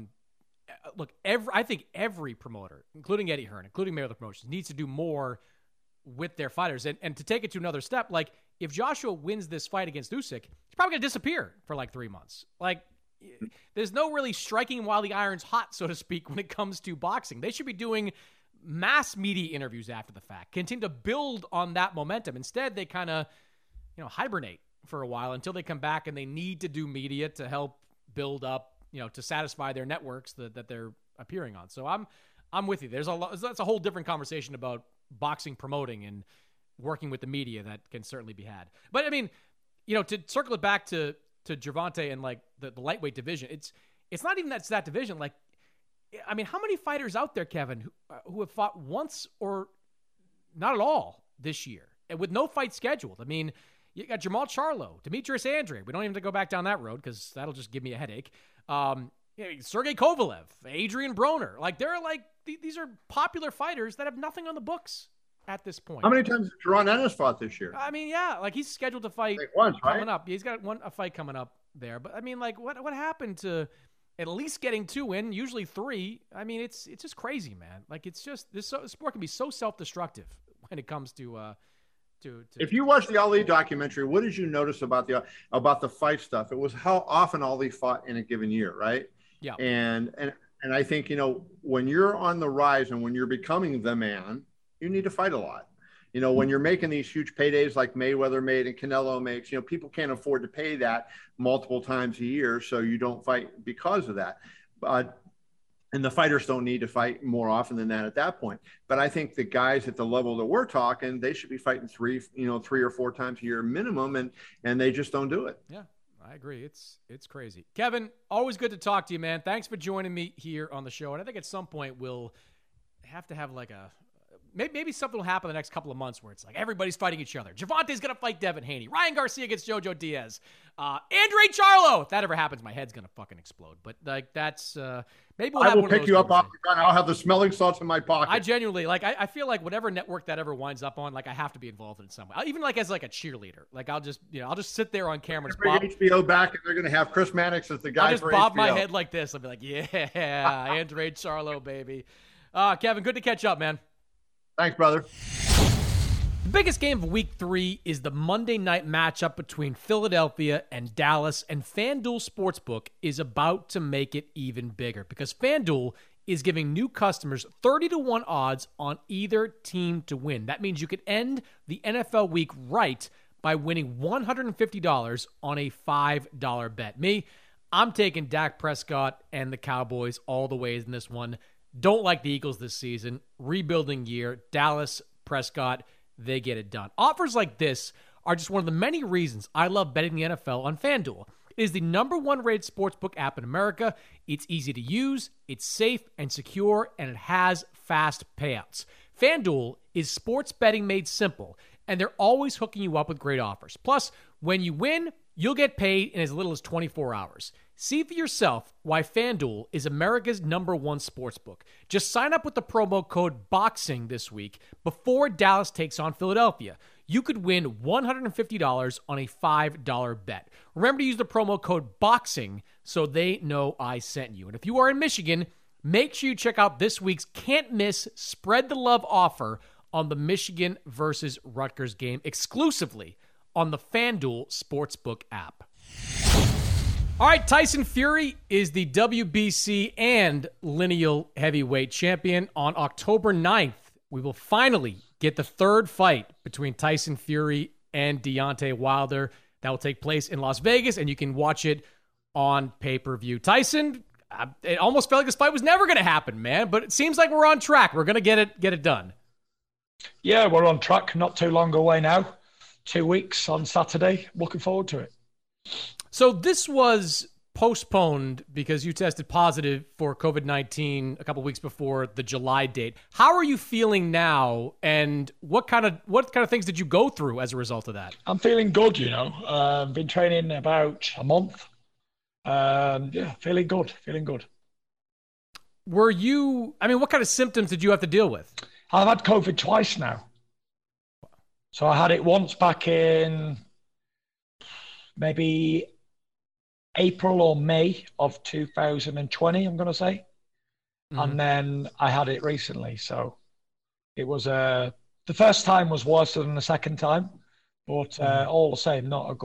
Look, I think every promoter, including Eddie Hearn, including Mayweather Promotions, needs to do more with their fighters, and to take it to another step, like. If Joshua wins this fight against Usyk, he's probably going to disappear for like 3 months. Like, there's no really striking while the iron's hot, so to speak, when it comes to boxing. They should be doing mass media interviews after the fact, continue to build on that momentum. Instead, they kind of, hibernate for a while until they come back, and they need to do media to help build up, to satisfy their networks that they're appearing on. So I'm with you. That's a whole different conversation about boxing promoting and working with the media that can certainly be had. But I mean, to circle it back to Gervonta and like the lightweight division, it's not even that division. Like, I mean, how many fighters out there, Kevin, who have fought once or not at all this year and with no fight scheduled? I mean, you got Jamal Charlo, Demetrius Andre. We don't even have to go back down that road because that'll just give me a headache. Sergey Kovalev, Adrian Broner. Like, these are popular fighters that have nothing on the books at this point. How many times has Jaron Ennis fought this year? I mean, yeah, like he's scheduled to fight once, coming right? up. He's got a fight coming up there. But I mean, like, what happened to at least getting 2 in, usually 3? I mean, it's just crazy, man. Like, it's just this sport can be so self-destructive when it comes to. If you watch the Ali documentary, what did you notice about the fight stuff? It was how often Ali fought in a given year, right? Yeah. And I think when you're on the rise and when you're becoming the man, you need to fight a lot. When you're making these huge paydays like Mayweather made and Canelo makes, people can't afford to pay that multiple times a year. So you don't fight because of that. And the fighters don't need to fight more often than that at that point. But I think the guys at the level that we're talking, they should be fighting 3 or 4 times a year minimum. And they just don't do it. Yeah, I agree. It's crazy. Kevin, always good to talk to you, man. Thanks for joining me here on the show. And I think at some point we'll have to have like maybe something will happen the next couple of months where it's like everybody's fighting each other. Gervonta's going to fight Devin Haney. Ryan Garcia against Jojo Diaz. Andre Charlo. If that ever happens, my head's going to fucking explode. But like that's maybe we'll have I will pick you up off the ground. I'll have the smelling salts in my pocket. I genuinely I feel like whatever network that ever winds up on, like I have to be involved in some way. Even like as like a cheerleader. Like I'll just sit there on camera and bring HBO back, and they're going to have Chris Mannix as the guy. I'll just bob my head like this. I'll be like, yeah, Andre Charlo, baby. Kevin, good to catch up, man. Thanks, brother. The biggest game of Week 3 is the Monday night matchup between Philadelphia and Dallas, and FanDuel Sportsbook is about to make it even bigger because FanDuel is giving new customers 30-1 odds on either team to win. That means you could end the NFL week right by winning $150 on a $5 bet. I'm taking Dak Prescott and the Cowboys all the way in this one. Don't like the Eagles this season. Rebuilding year. Dallas, Prescott, they get it done. Offers like this are just one of the many reasons I love betting the NFL on FanDuel. It is the #1 rated sportsbook app in America. It's easy to use, it's safe and secure, and it has fast payouts. FanDuel is sports betting made simple, and they're always hooking you up with great offers. Plus, when you win, you'll get paid in as little as 24 hours. See for yourself why FanDuel is America's #1 sportsbook. Just sign up with the promo code BOXING this week before Dallas takes on Philadelphia. You could win $150 on a $5 bet. Remember to use the promo code BOXING so they know I sent you. And if you are in Michigan, make sure you check out this week's can't-miss Spread the Love offer on the Michigan versus Rutgers game exclusively on the FanDuel Sportsbook app. All right, Tyson Fury is the WBC and lineal heavyweight champion. On October 9th, we will finally get the third fight between Tyson Fury and Deontay Wilder. That will take place in Las Vegas, and you can watch it on pay-per-view. Tyson, It almost felt like this fight was never going to happen, man. But it seems like we're on track. We're going to get it done. Yeah, we're on track. Not too long away now. 2 weeks on Saturday. Looking forward to it. So this was postponed because you tested positive for COVID-19 a couple weeks before the July date. How are you feeling now, and what kind of things did you go through as a result of that? I'm feeling good, been training about a month. Feeling good. What kind of symptoms did you have to deal with? I've had COVID twice now. So I had it once back in maybe April or May of 2020, I'm going to say. Mm-hmm. And then I had it recently. So it was, the first time was worse than the second time, but all the same, not a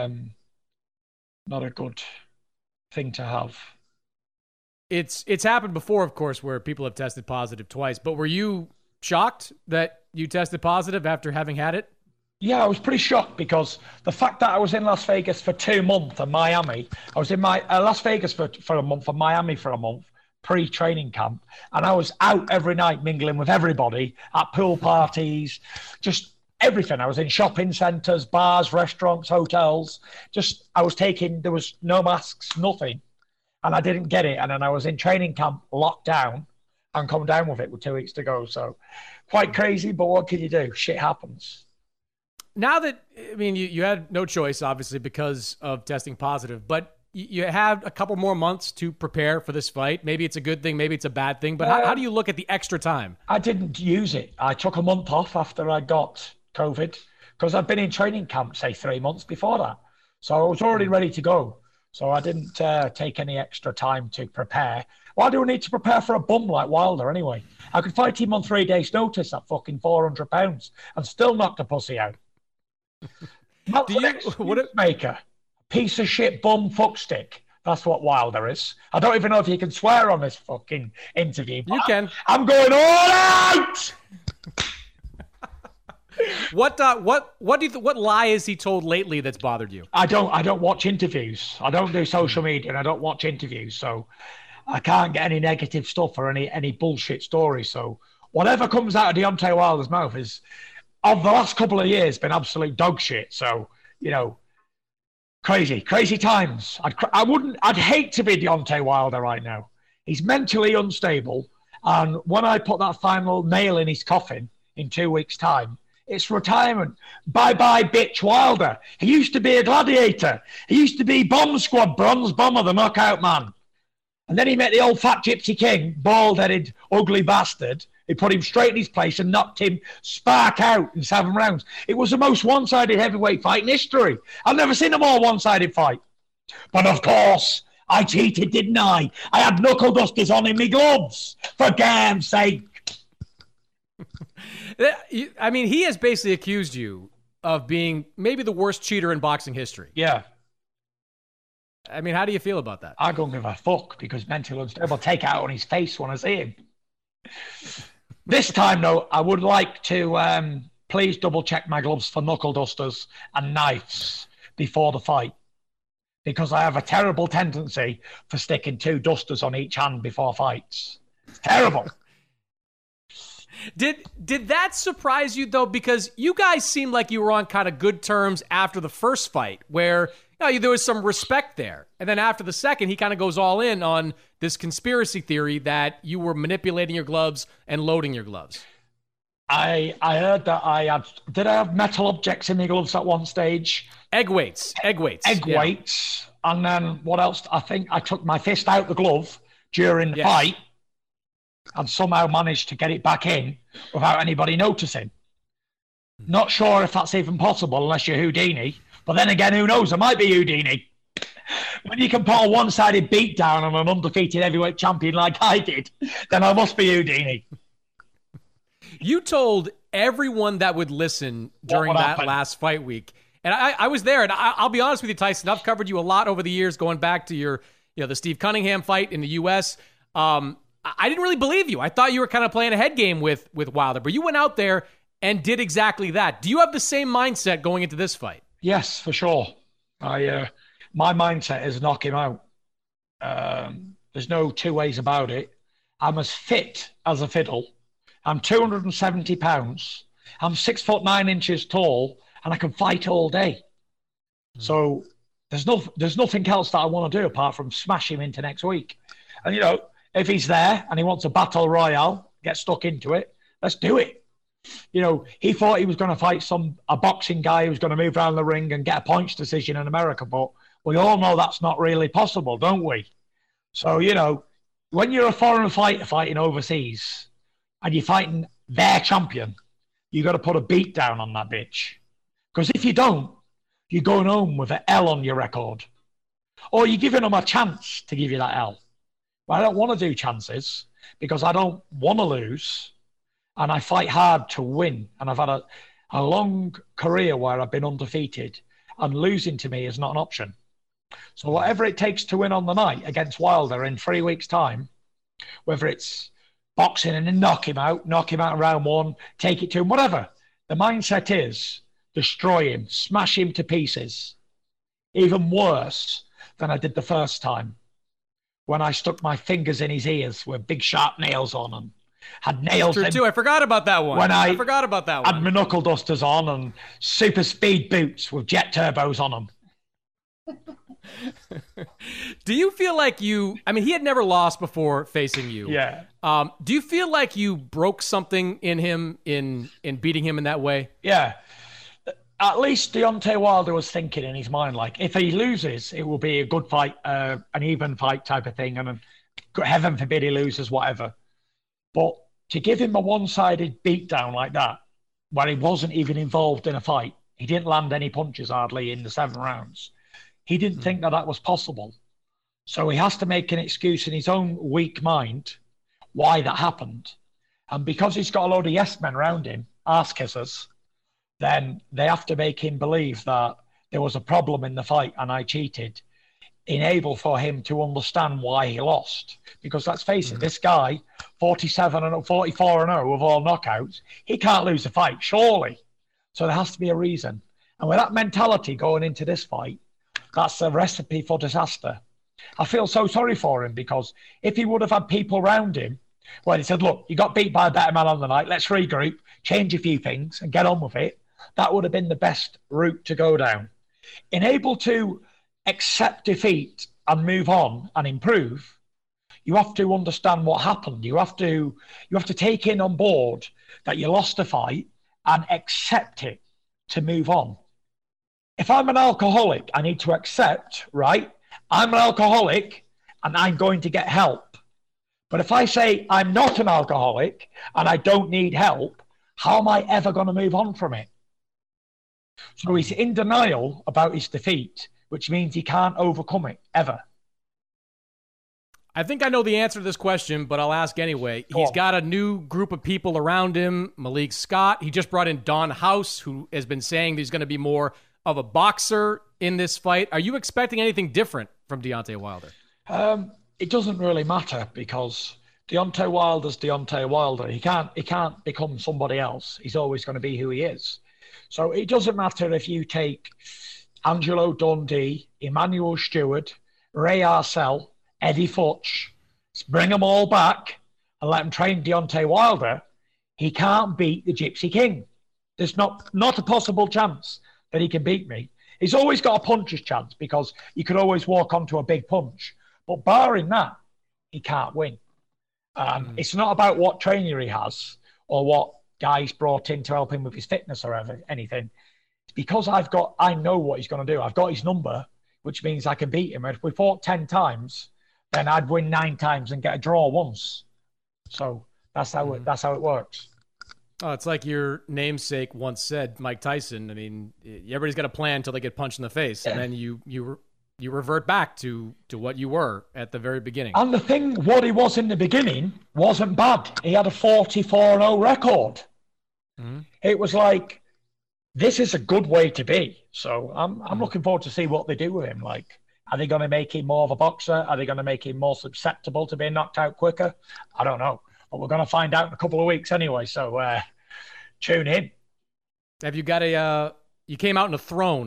good thing to have. It's happened before, of course, where people have tested positive twice, but were you shocked that you tested positive after having had it? Yeah, I was pretty shocked because the fact that I was in Las Vegas for 2 months and Miami, I was in my Las Vegas for a month and Miami for a month, pre-training camp, and I was out every night mingling with everybody at pool parties, just everything. I was in shopping centres, bars, restaurants, hotels. There was no masks, nothing, and I didn't get it. And then I was in training camp, locked down, and come down with it with 2 weeks to go. So quite crazy, but what can you do? Shit happens. Now that, you had no choice, obviously, because of testing positive, but you have a couple more months to prepare for this fight. Maybe it's a good thing, maybe it's a bad thing, but how do you look at the extra time? I didn't use it. I took a month off after I got COVID because I'd been in training camp, say 3 months before that. So I was already ready to go. So I didn't take any extra time to prepare. Why do I need to prepare for a bum like Wilder anyway? I could fight him on 3 days' notice at fucking 400 pounds and still knock the pussy out. Maker, piece of shit bum fuckstick. That's what Wilder is. I don't even know if you can swear on this fucking interview. You can. I'm going all out. What lie has he told lately that's bothered you? I don't watch interviews. I don't do social media and I don't watch interviews, so I can't get any negative stuff or any bullshit stories. So whatever comes out of Deontay Wilder's mouth is, of the last couple of years, been absolute dog shit. So, crazy times. I'd hate to be Deontay Wilder right now. He's mentally unstable. And when I put that final nail in his coffin in 2 weeks' time, it's retirement. Bye-bye, bitch Wilder. He used to be a gladiator. He used to be Bomb Squad, Bronze Bomber, the knockout man. And then he met the old fat gypsy king, bald-headed, ugly bastard. He put him straight in his place and knocked him spark out in 7 rounds. It was the most one-sided heavyweight fight in history. I've never seen a more one-sided fight. But of course, I cheated, didn't I? I had knuckle dusters on in my gloves, for damn sake. He has basically accused you of being maybe the worst cheater in boxing history. Yeah. How do you feel about that? I don't give a fuck because mentally unstable. Take it out on his face when I see him. This time, though, I would like to please double-check my gloves for knuckle dusters and knives before the fight because I have a terrible tendency for sticking 2 dusters on each hand before fights. It's terrible. Did that surprise you, though? Because you guys seemed like you were on kind of good terms after the first fight where there was some respect there. And then after the second, he kind of goes all in on this conspiracy theory that you were manipulating your gloves and loading your gloves. I heard that did I have metal objects in my gloves at one stage? Egg weights. And then what else? I think I took my fist out the glove during the fight and somehow managed to get it back in without anybody noticing. Not sure if that's even possible unless you're Houdini. But then again, who knows? I might be Houdini. When you can put a one-sided beat down on an undefeated heavyweight champion like I did, then I must be Houdini. You told everyone that would listen during that last fight week, and I was there, and I'll be honest with you, Tyson, I've covered you a lot over the years, going back to your, the Steve Cunningham fight in the U.S. I didn't really believe you. I thought you were kind of playing a head game with Wilder, but you went out there and did exactly that. Do you have the same mindset going into this fight? Yes, for sure. My mindset is knock him out. There's no two ways about it. I'm as fit as a fiddle. I'm 270 pounds. I'm 6'9" tall, and I can fight all day. So there's nothing else that I want to do apart from smash him into next week. And, you know, if he's there and he wants a battle royale, get stuck into it, let's do it. You know, he thought he was going to fight a boxing guy who was going to move around the ring and get a points decision in America, but we all know that's not really possible, don't we? So, you know, when you're a foreign fighter fighting overseas and you're fighting their champion, you got to put a beat down on that bitch. Because if you don't, you're going home with an L on your record. Or you're giving them a chance to give you that L. But I don't want to do chances because I don't want to lose. And I fight hard to win. And I've had a long career where I've been undefeated. And losing to me is not an option. So whatever it takes to win on the night against Wilder in 3 weeks' time, whether it's boxing and then knock him out in round one, take it to him, whatever. The mindset is destroy him, smash him to pieces. Even worse than I did the first time when I stuck my fingers in his ears with big sharp nails on them. Had nails in. True, too. I forgot about that one. I forgot about that one. Had my knuckle dusters on and super speed boots with jet turbos on them. Do you feel like he had never lost before facing you. Yeah. Do you feel like you broke something in him in beating him in that way? Yeah. At least Deontay Wilder was thinking in his mind, like, if he loses, it will be a good fight, an even fight type of thing. And heaven forbid he loses, whatever. But to give him a one-sided beatdown like that, where he wasn't even involved in a fight, he didn't land any punches hardly in the 7 rounds. He didn't think that was possible. So he has to make an excuse in his own weak mind why that happened. And because he's got a load of yes men around him, ass kissers, then they have to make him believe that there was a problem in the fight and I cheated, enable for him to understand why he lost. Because let's face it, this guy, 47 and 44 and 0 with all knockouts, he can't lose a fight, surely. So there has to be a reason. And with that mentality going into this fight, that's a recipe for disaster. I feel so sorry for him because if he would have had people around him where he said, look, you got beat by a better man on the night, let's regroup, change a few things and get on with it, that would have been the best route to go down. Able to accept defeat and move on and improve, you have to understand what happened. You have to take in on board that you lost a fight and accept it to move on. If I'm an alcoholic, I need to accept, right? I'm an alcoholic and I'm going to get help. But if I say I'm not an alcoholic and I don't need help, how am I ever going to move on from it? So he's in denial about his defeat, which means he can't overcome it ever. I think I know the answer to this question, but I'll ask anyway. He's got a new group of people around him, Malik Scott. He just brought in Don House, who has been saying he's going to be more of a boxer in this fight. Are you expecting anything different from Deontay Wilder? It doesn't really matter because Deontay Wilder's Deontay Wilder. He can't become somebody else. He's always going to be who he is. So it doesn't matter if you take Angelo Dundee, Emmanuel Stewart, Ray Arcel, Eddie Futch, bring them all back and let him train Deontay Wilder. He can't beat the Gypsy King. There's not a possible chance that he can beat me. He's always got a puncher's chance because you could always walk onto a big punch. But barring that, he can't win. It's not about what trainer he has or what guys brought in to help him with his fitness or anything. It's because I know what he's going to do. I've got his number, which means I can beat him. If we fought 10 times, then I'd win 9 times and get a draw once. So that's how it works. Oh, it's like your namesake once said, Mike Tyson. I mean, everybody's got a plan until they get punched in the face, and then you revert back to what you were at the very beginning. And the thing, what he was in the beginning wasn't bad. He had a 44-0 record. Mm-hmm. It was like, this is a good way to be. So I'm looking forward to see what they do with him. Like, are they going to make him more of a boxer? Are they going to make him more susceptible to being knocked out quicker? I don't know. But we're going to find out in a couple of weeks anyway. So tune in. Have you got you came out in a throne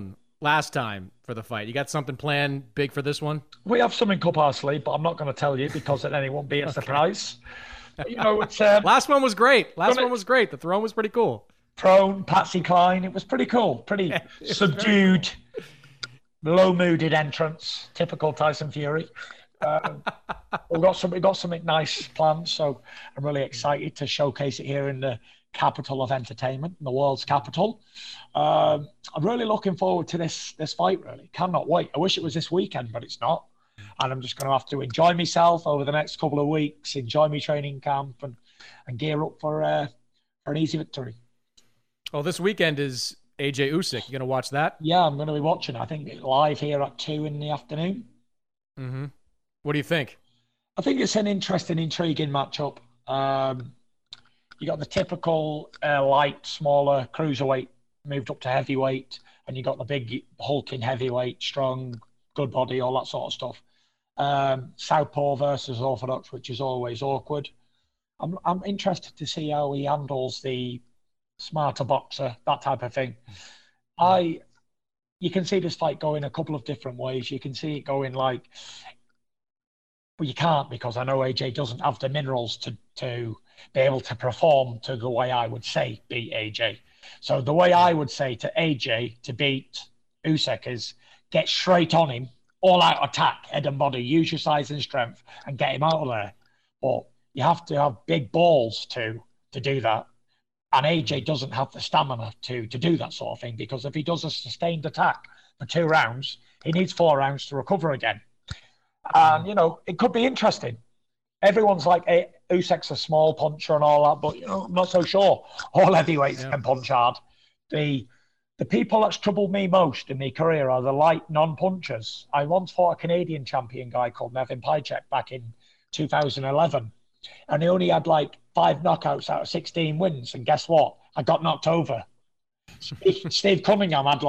last time for the fight. You got something planned big for this one? We have something up our sleeve, but I'm not going to tell you because then it won't be a surprise. But, it's last one was great. The throne was pretty cool. Throne, Patsy Cline. It was pretty cool. Pretty subdued, low-mooded entrance. Typical Tyson Fury. We've got something nice planned, so I'm really excited to showcase it here in the capital of entertainment, in the world's capital. I'm really looking forward to this fight. Really, cannot wait. I wish it was this weekend, but it's not. And I'm just going to have to enjoy myself over the next couple of weeks, enjoy my training camp, and gear up for an easy victory. Well, this weekend is AJ Usyk. You going to watch that? Yeah, I'm going to be watching. I think live here at 2 in the afternoon. Mm-hmm. What do you think? I think it's an interesting, intriguing matchup. You got the typical light, smaller cruiserweight moved up to heavyweight, and you got the big hulking heavyweight, strong, good body, all that sort of stuff. Southpaw versus orthodox, which is always awkward. I'm interested to see how he handles the smarter boxer, that type of thing. You can see this fight going a couple of different ways. You can see it going but you can't, because I know AJ doesn't have the minerals to be able to perform to the way I would say beat AJ. So the way I would say to AJ to beat Usyk is get straight on him, all out attack, head and body, use your size and strength and get him out of there. But you have to have big balls to do that. And AJ doesn't have the stamina to do that sort of thing, because if he does a sustained attack for 2 rounds, he needs 4 rounds to recover again. And, it could be interesting. Everyone's like, hey, Usyk's a small puncher and all that, but, I'm not so sure. All heavyweights can punch hard. The people that's troubled me most in my career are the light non-punchers. I once fought a Canadian champion guy called Nevin Pajek back in 2011, and he only had 5 knockouts out of 16 wins. And guess what? I got knocked over. Steve Cunningham had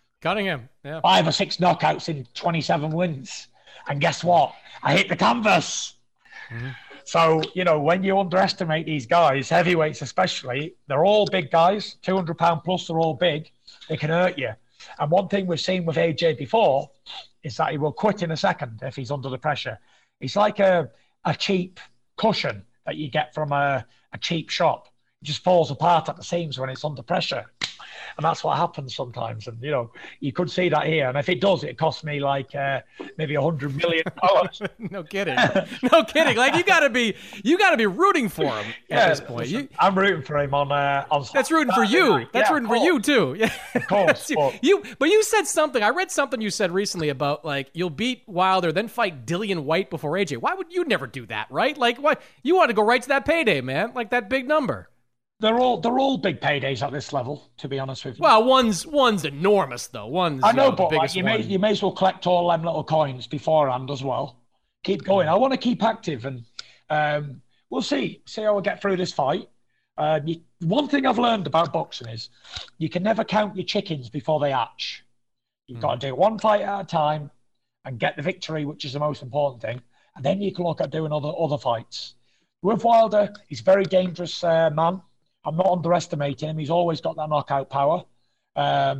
5 or 6 knockouts in 27 wins. And guess what? I hit the canvas. Mm-hmm. So, when you underestimate these guys, heavyweights especially, they're all big guys, 200-pound plus, they're all big. They can hurt you. And one thing we've seen with AJ before is that he will quit in a second if he's under the pressure. He's like a cheap cushion that you get from a cheap shop. It just falls apart at the seams when it's under pressure. And that's what happens sometimes. And, you could see that here. And if it does, it costs me maybe $100 million. No kidding. No kidding. You gotta be rooting for him at this point. Listen, I'm rooting for him on that's rooting for you. That's rooting for you too. Yeah. Of course. But you said something. I read something you said recently about you'll beat Wilder, then fight Dillian White before AJ. Why would you never do that, right? Why you want to go right to that payday, man? That big number. They're all big paydays at this level, to be honest with you. Well, one's enormous though. I know, but you may as well collect all them little coins beforehand as well. Keep going. I want to keep active, and we'll see how we get through this fight. One thing I've learned about boxing is you can never count your chickens before they hatch. You've got to do one fight at a time and get the victory, which is the most important thing, and then you can look at doing other fights. With Wilder, he's a very dangerous man. I'm not underestimating him. He's always got that knockout power. I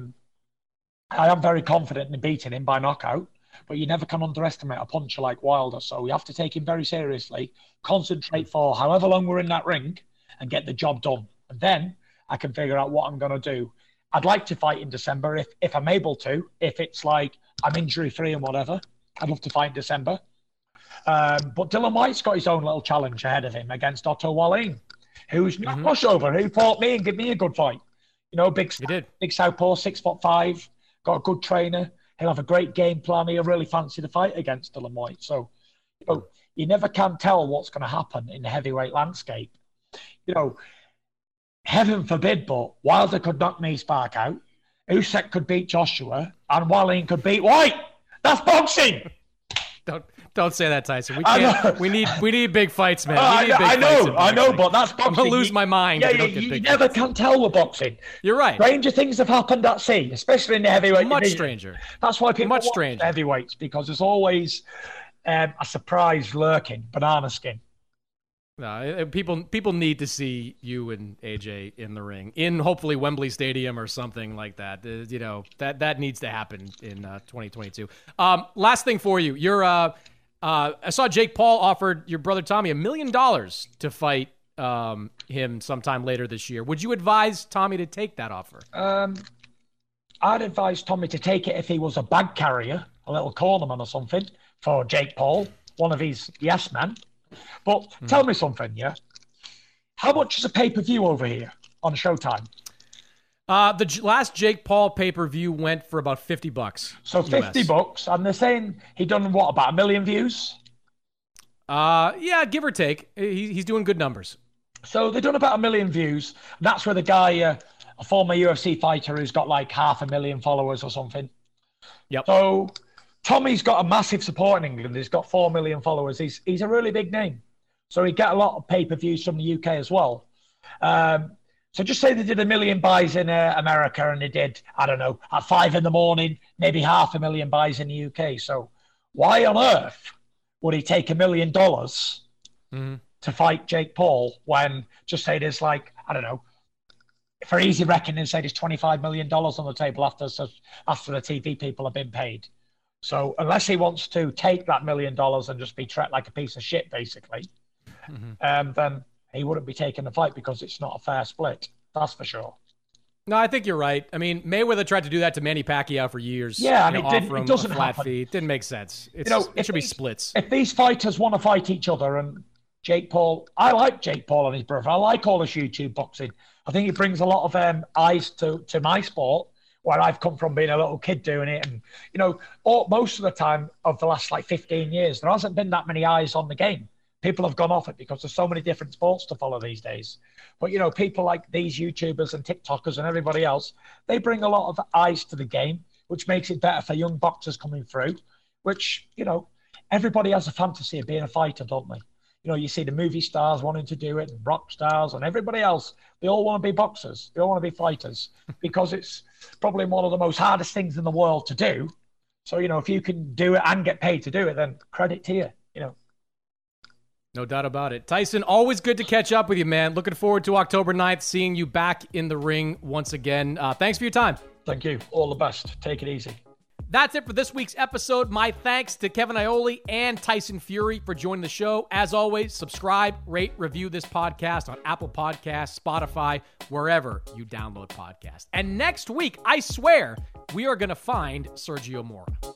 am very confident in beating him by knockout, but you never can underestimate a puncher like Wilder. So we have to take him very seriously, concentrate for however long we're in that ring and get the job done. And then I can figure out what I'm going to do. I'd like to fight in December if I'm able to. If it's I'm injury-free and whatever, I'd love to fight in December. But Dillian White's got his own little challenge ahead of him against Otto Wallin, who's not pushover, who fought me and gave me a good fight. Big southpaw, 6'5", got a good trainer. He'll have a great game plan. He'll really fancy the fight against Dillian White. So, you never can tell what's going to happen in the heavyweight landscape. Heaven forbid, but Wilder could knock me Spark out. Usyk could beat Joshua, and Wallin could beat White. That's boxing. Don't say that, Tyson. We can't. We need big fights, man. I know, but that's boxing. I'm gonna lose my mind. You never can tell with boxing. You're right. Stranger things have happened at sea, especially in the heavyweight division. Stranger. That's why people watch heavyweights, because there's always a surprise lurking, banana skin. No, people need to see you and AJ in the ring in hopefully Wembley Stadium or something like that. That needs to happen in 2022. Last thing for you, I saw Jake Paul offered your brother Tommy $1 million to fight him sometime later this year. Would you advise Tommy to take that offer? I'd advise Tommy to take it if he was a bag carrier, a little cornerman or something for Jake Paul, one of his yes men. But tell me something, yeah? How much is a pay-per-view over here on Showtime? The last Jake Paul pay-per-view went for about $50. So $50, and they're saying he done what, about 1 million views? Yeah, give or take. He's doing good numbers. So they've done about 1 million views. And that's where the guy, a former UFC fighter who's got like 500,000 followers or something. Yep. So Tommy's got a massive support in England. He's got 4 million followers. He's a really big name. So he get a lot of pay-per-views from the UK as well. So just say they did 1 million buys in America and they did, I don't know, at 5 a.m, maybe 500,000 buys in the UK. So why on earth would he take $1 million to fight Jake Paul when just say there's like, I don't know, for easy reckoning, say there's $25 million on the table after the TV people have been paid. So unless he wants to take that $1 million and just be treated like a piece of shit, basically, then he wouldn't be taking the fight because it's not a fair split. That's for sure. No, I think you're right. I mean, Mayweather tried to do that to Manny Pacquiao for years. Yeah, and it doesn't flat fee. It didn't make sense. It should be splits. If these fighters want to fight each other, and Jake Paul, I like Jake Paul and his brother. I like all this YouTube boxing. I think it brings a lot of eyes to my sport, where I've come from being a little kid doing it. And, most of the time of the last 15 years, there hasn't been that many eyes on the game. People have gone off it because there's so many different sports to follow these days. But, people like these YouTubers and TikTokers and everybody else, they bring a lot of eyes to the game, which makes it better for young boxers coming through, which, everybody has a fantasy of being a fighter, don't they? You see the movie stars wanting to do it, and rock stars and everybody else. They all want to be boxers. They all want to be fighters because it's probably one of the most hardest things in the world to do. So, if you can do it and get paid to do it, then credit to you, No doubt about it. Tyson, always good to catch up with you, man. Looking forward to October 9th, seeing you back in the ring once again. Thanks for your time. Thank you. All the best. Take it easy. That's it for this week's episode. My thanks to Kevin Iole and Tyson Fury for joining the show. As always, subscribe, rate, review this podcast on Apple Podcasts, Spotify, wherever you download podcasts. And next week, I swear, we are going to find Sergio Mora.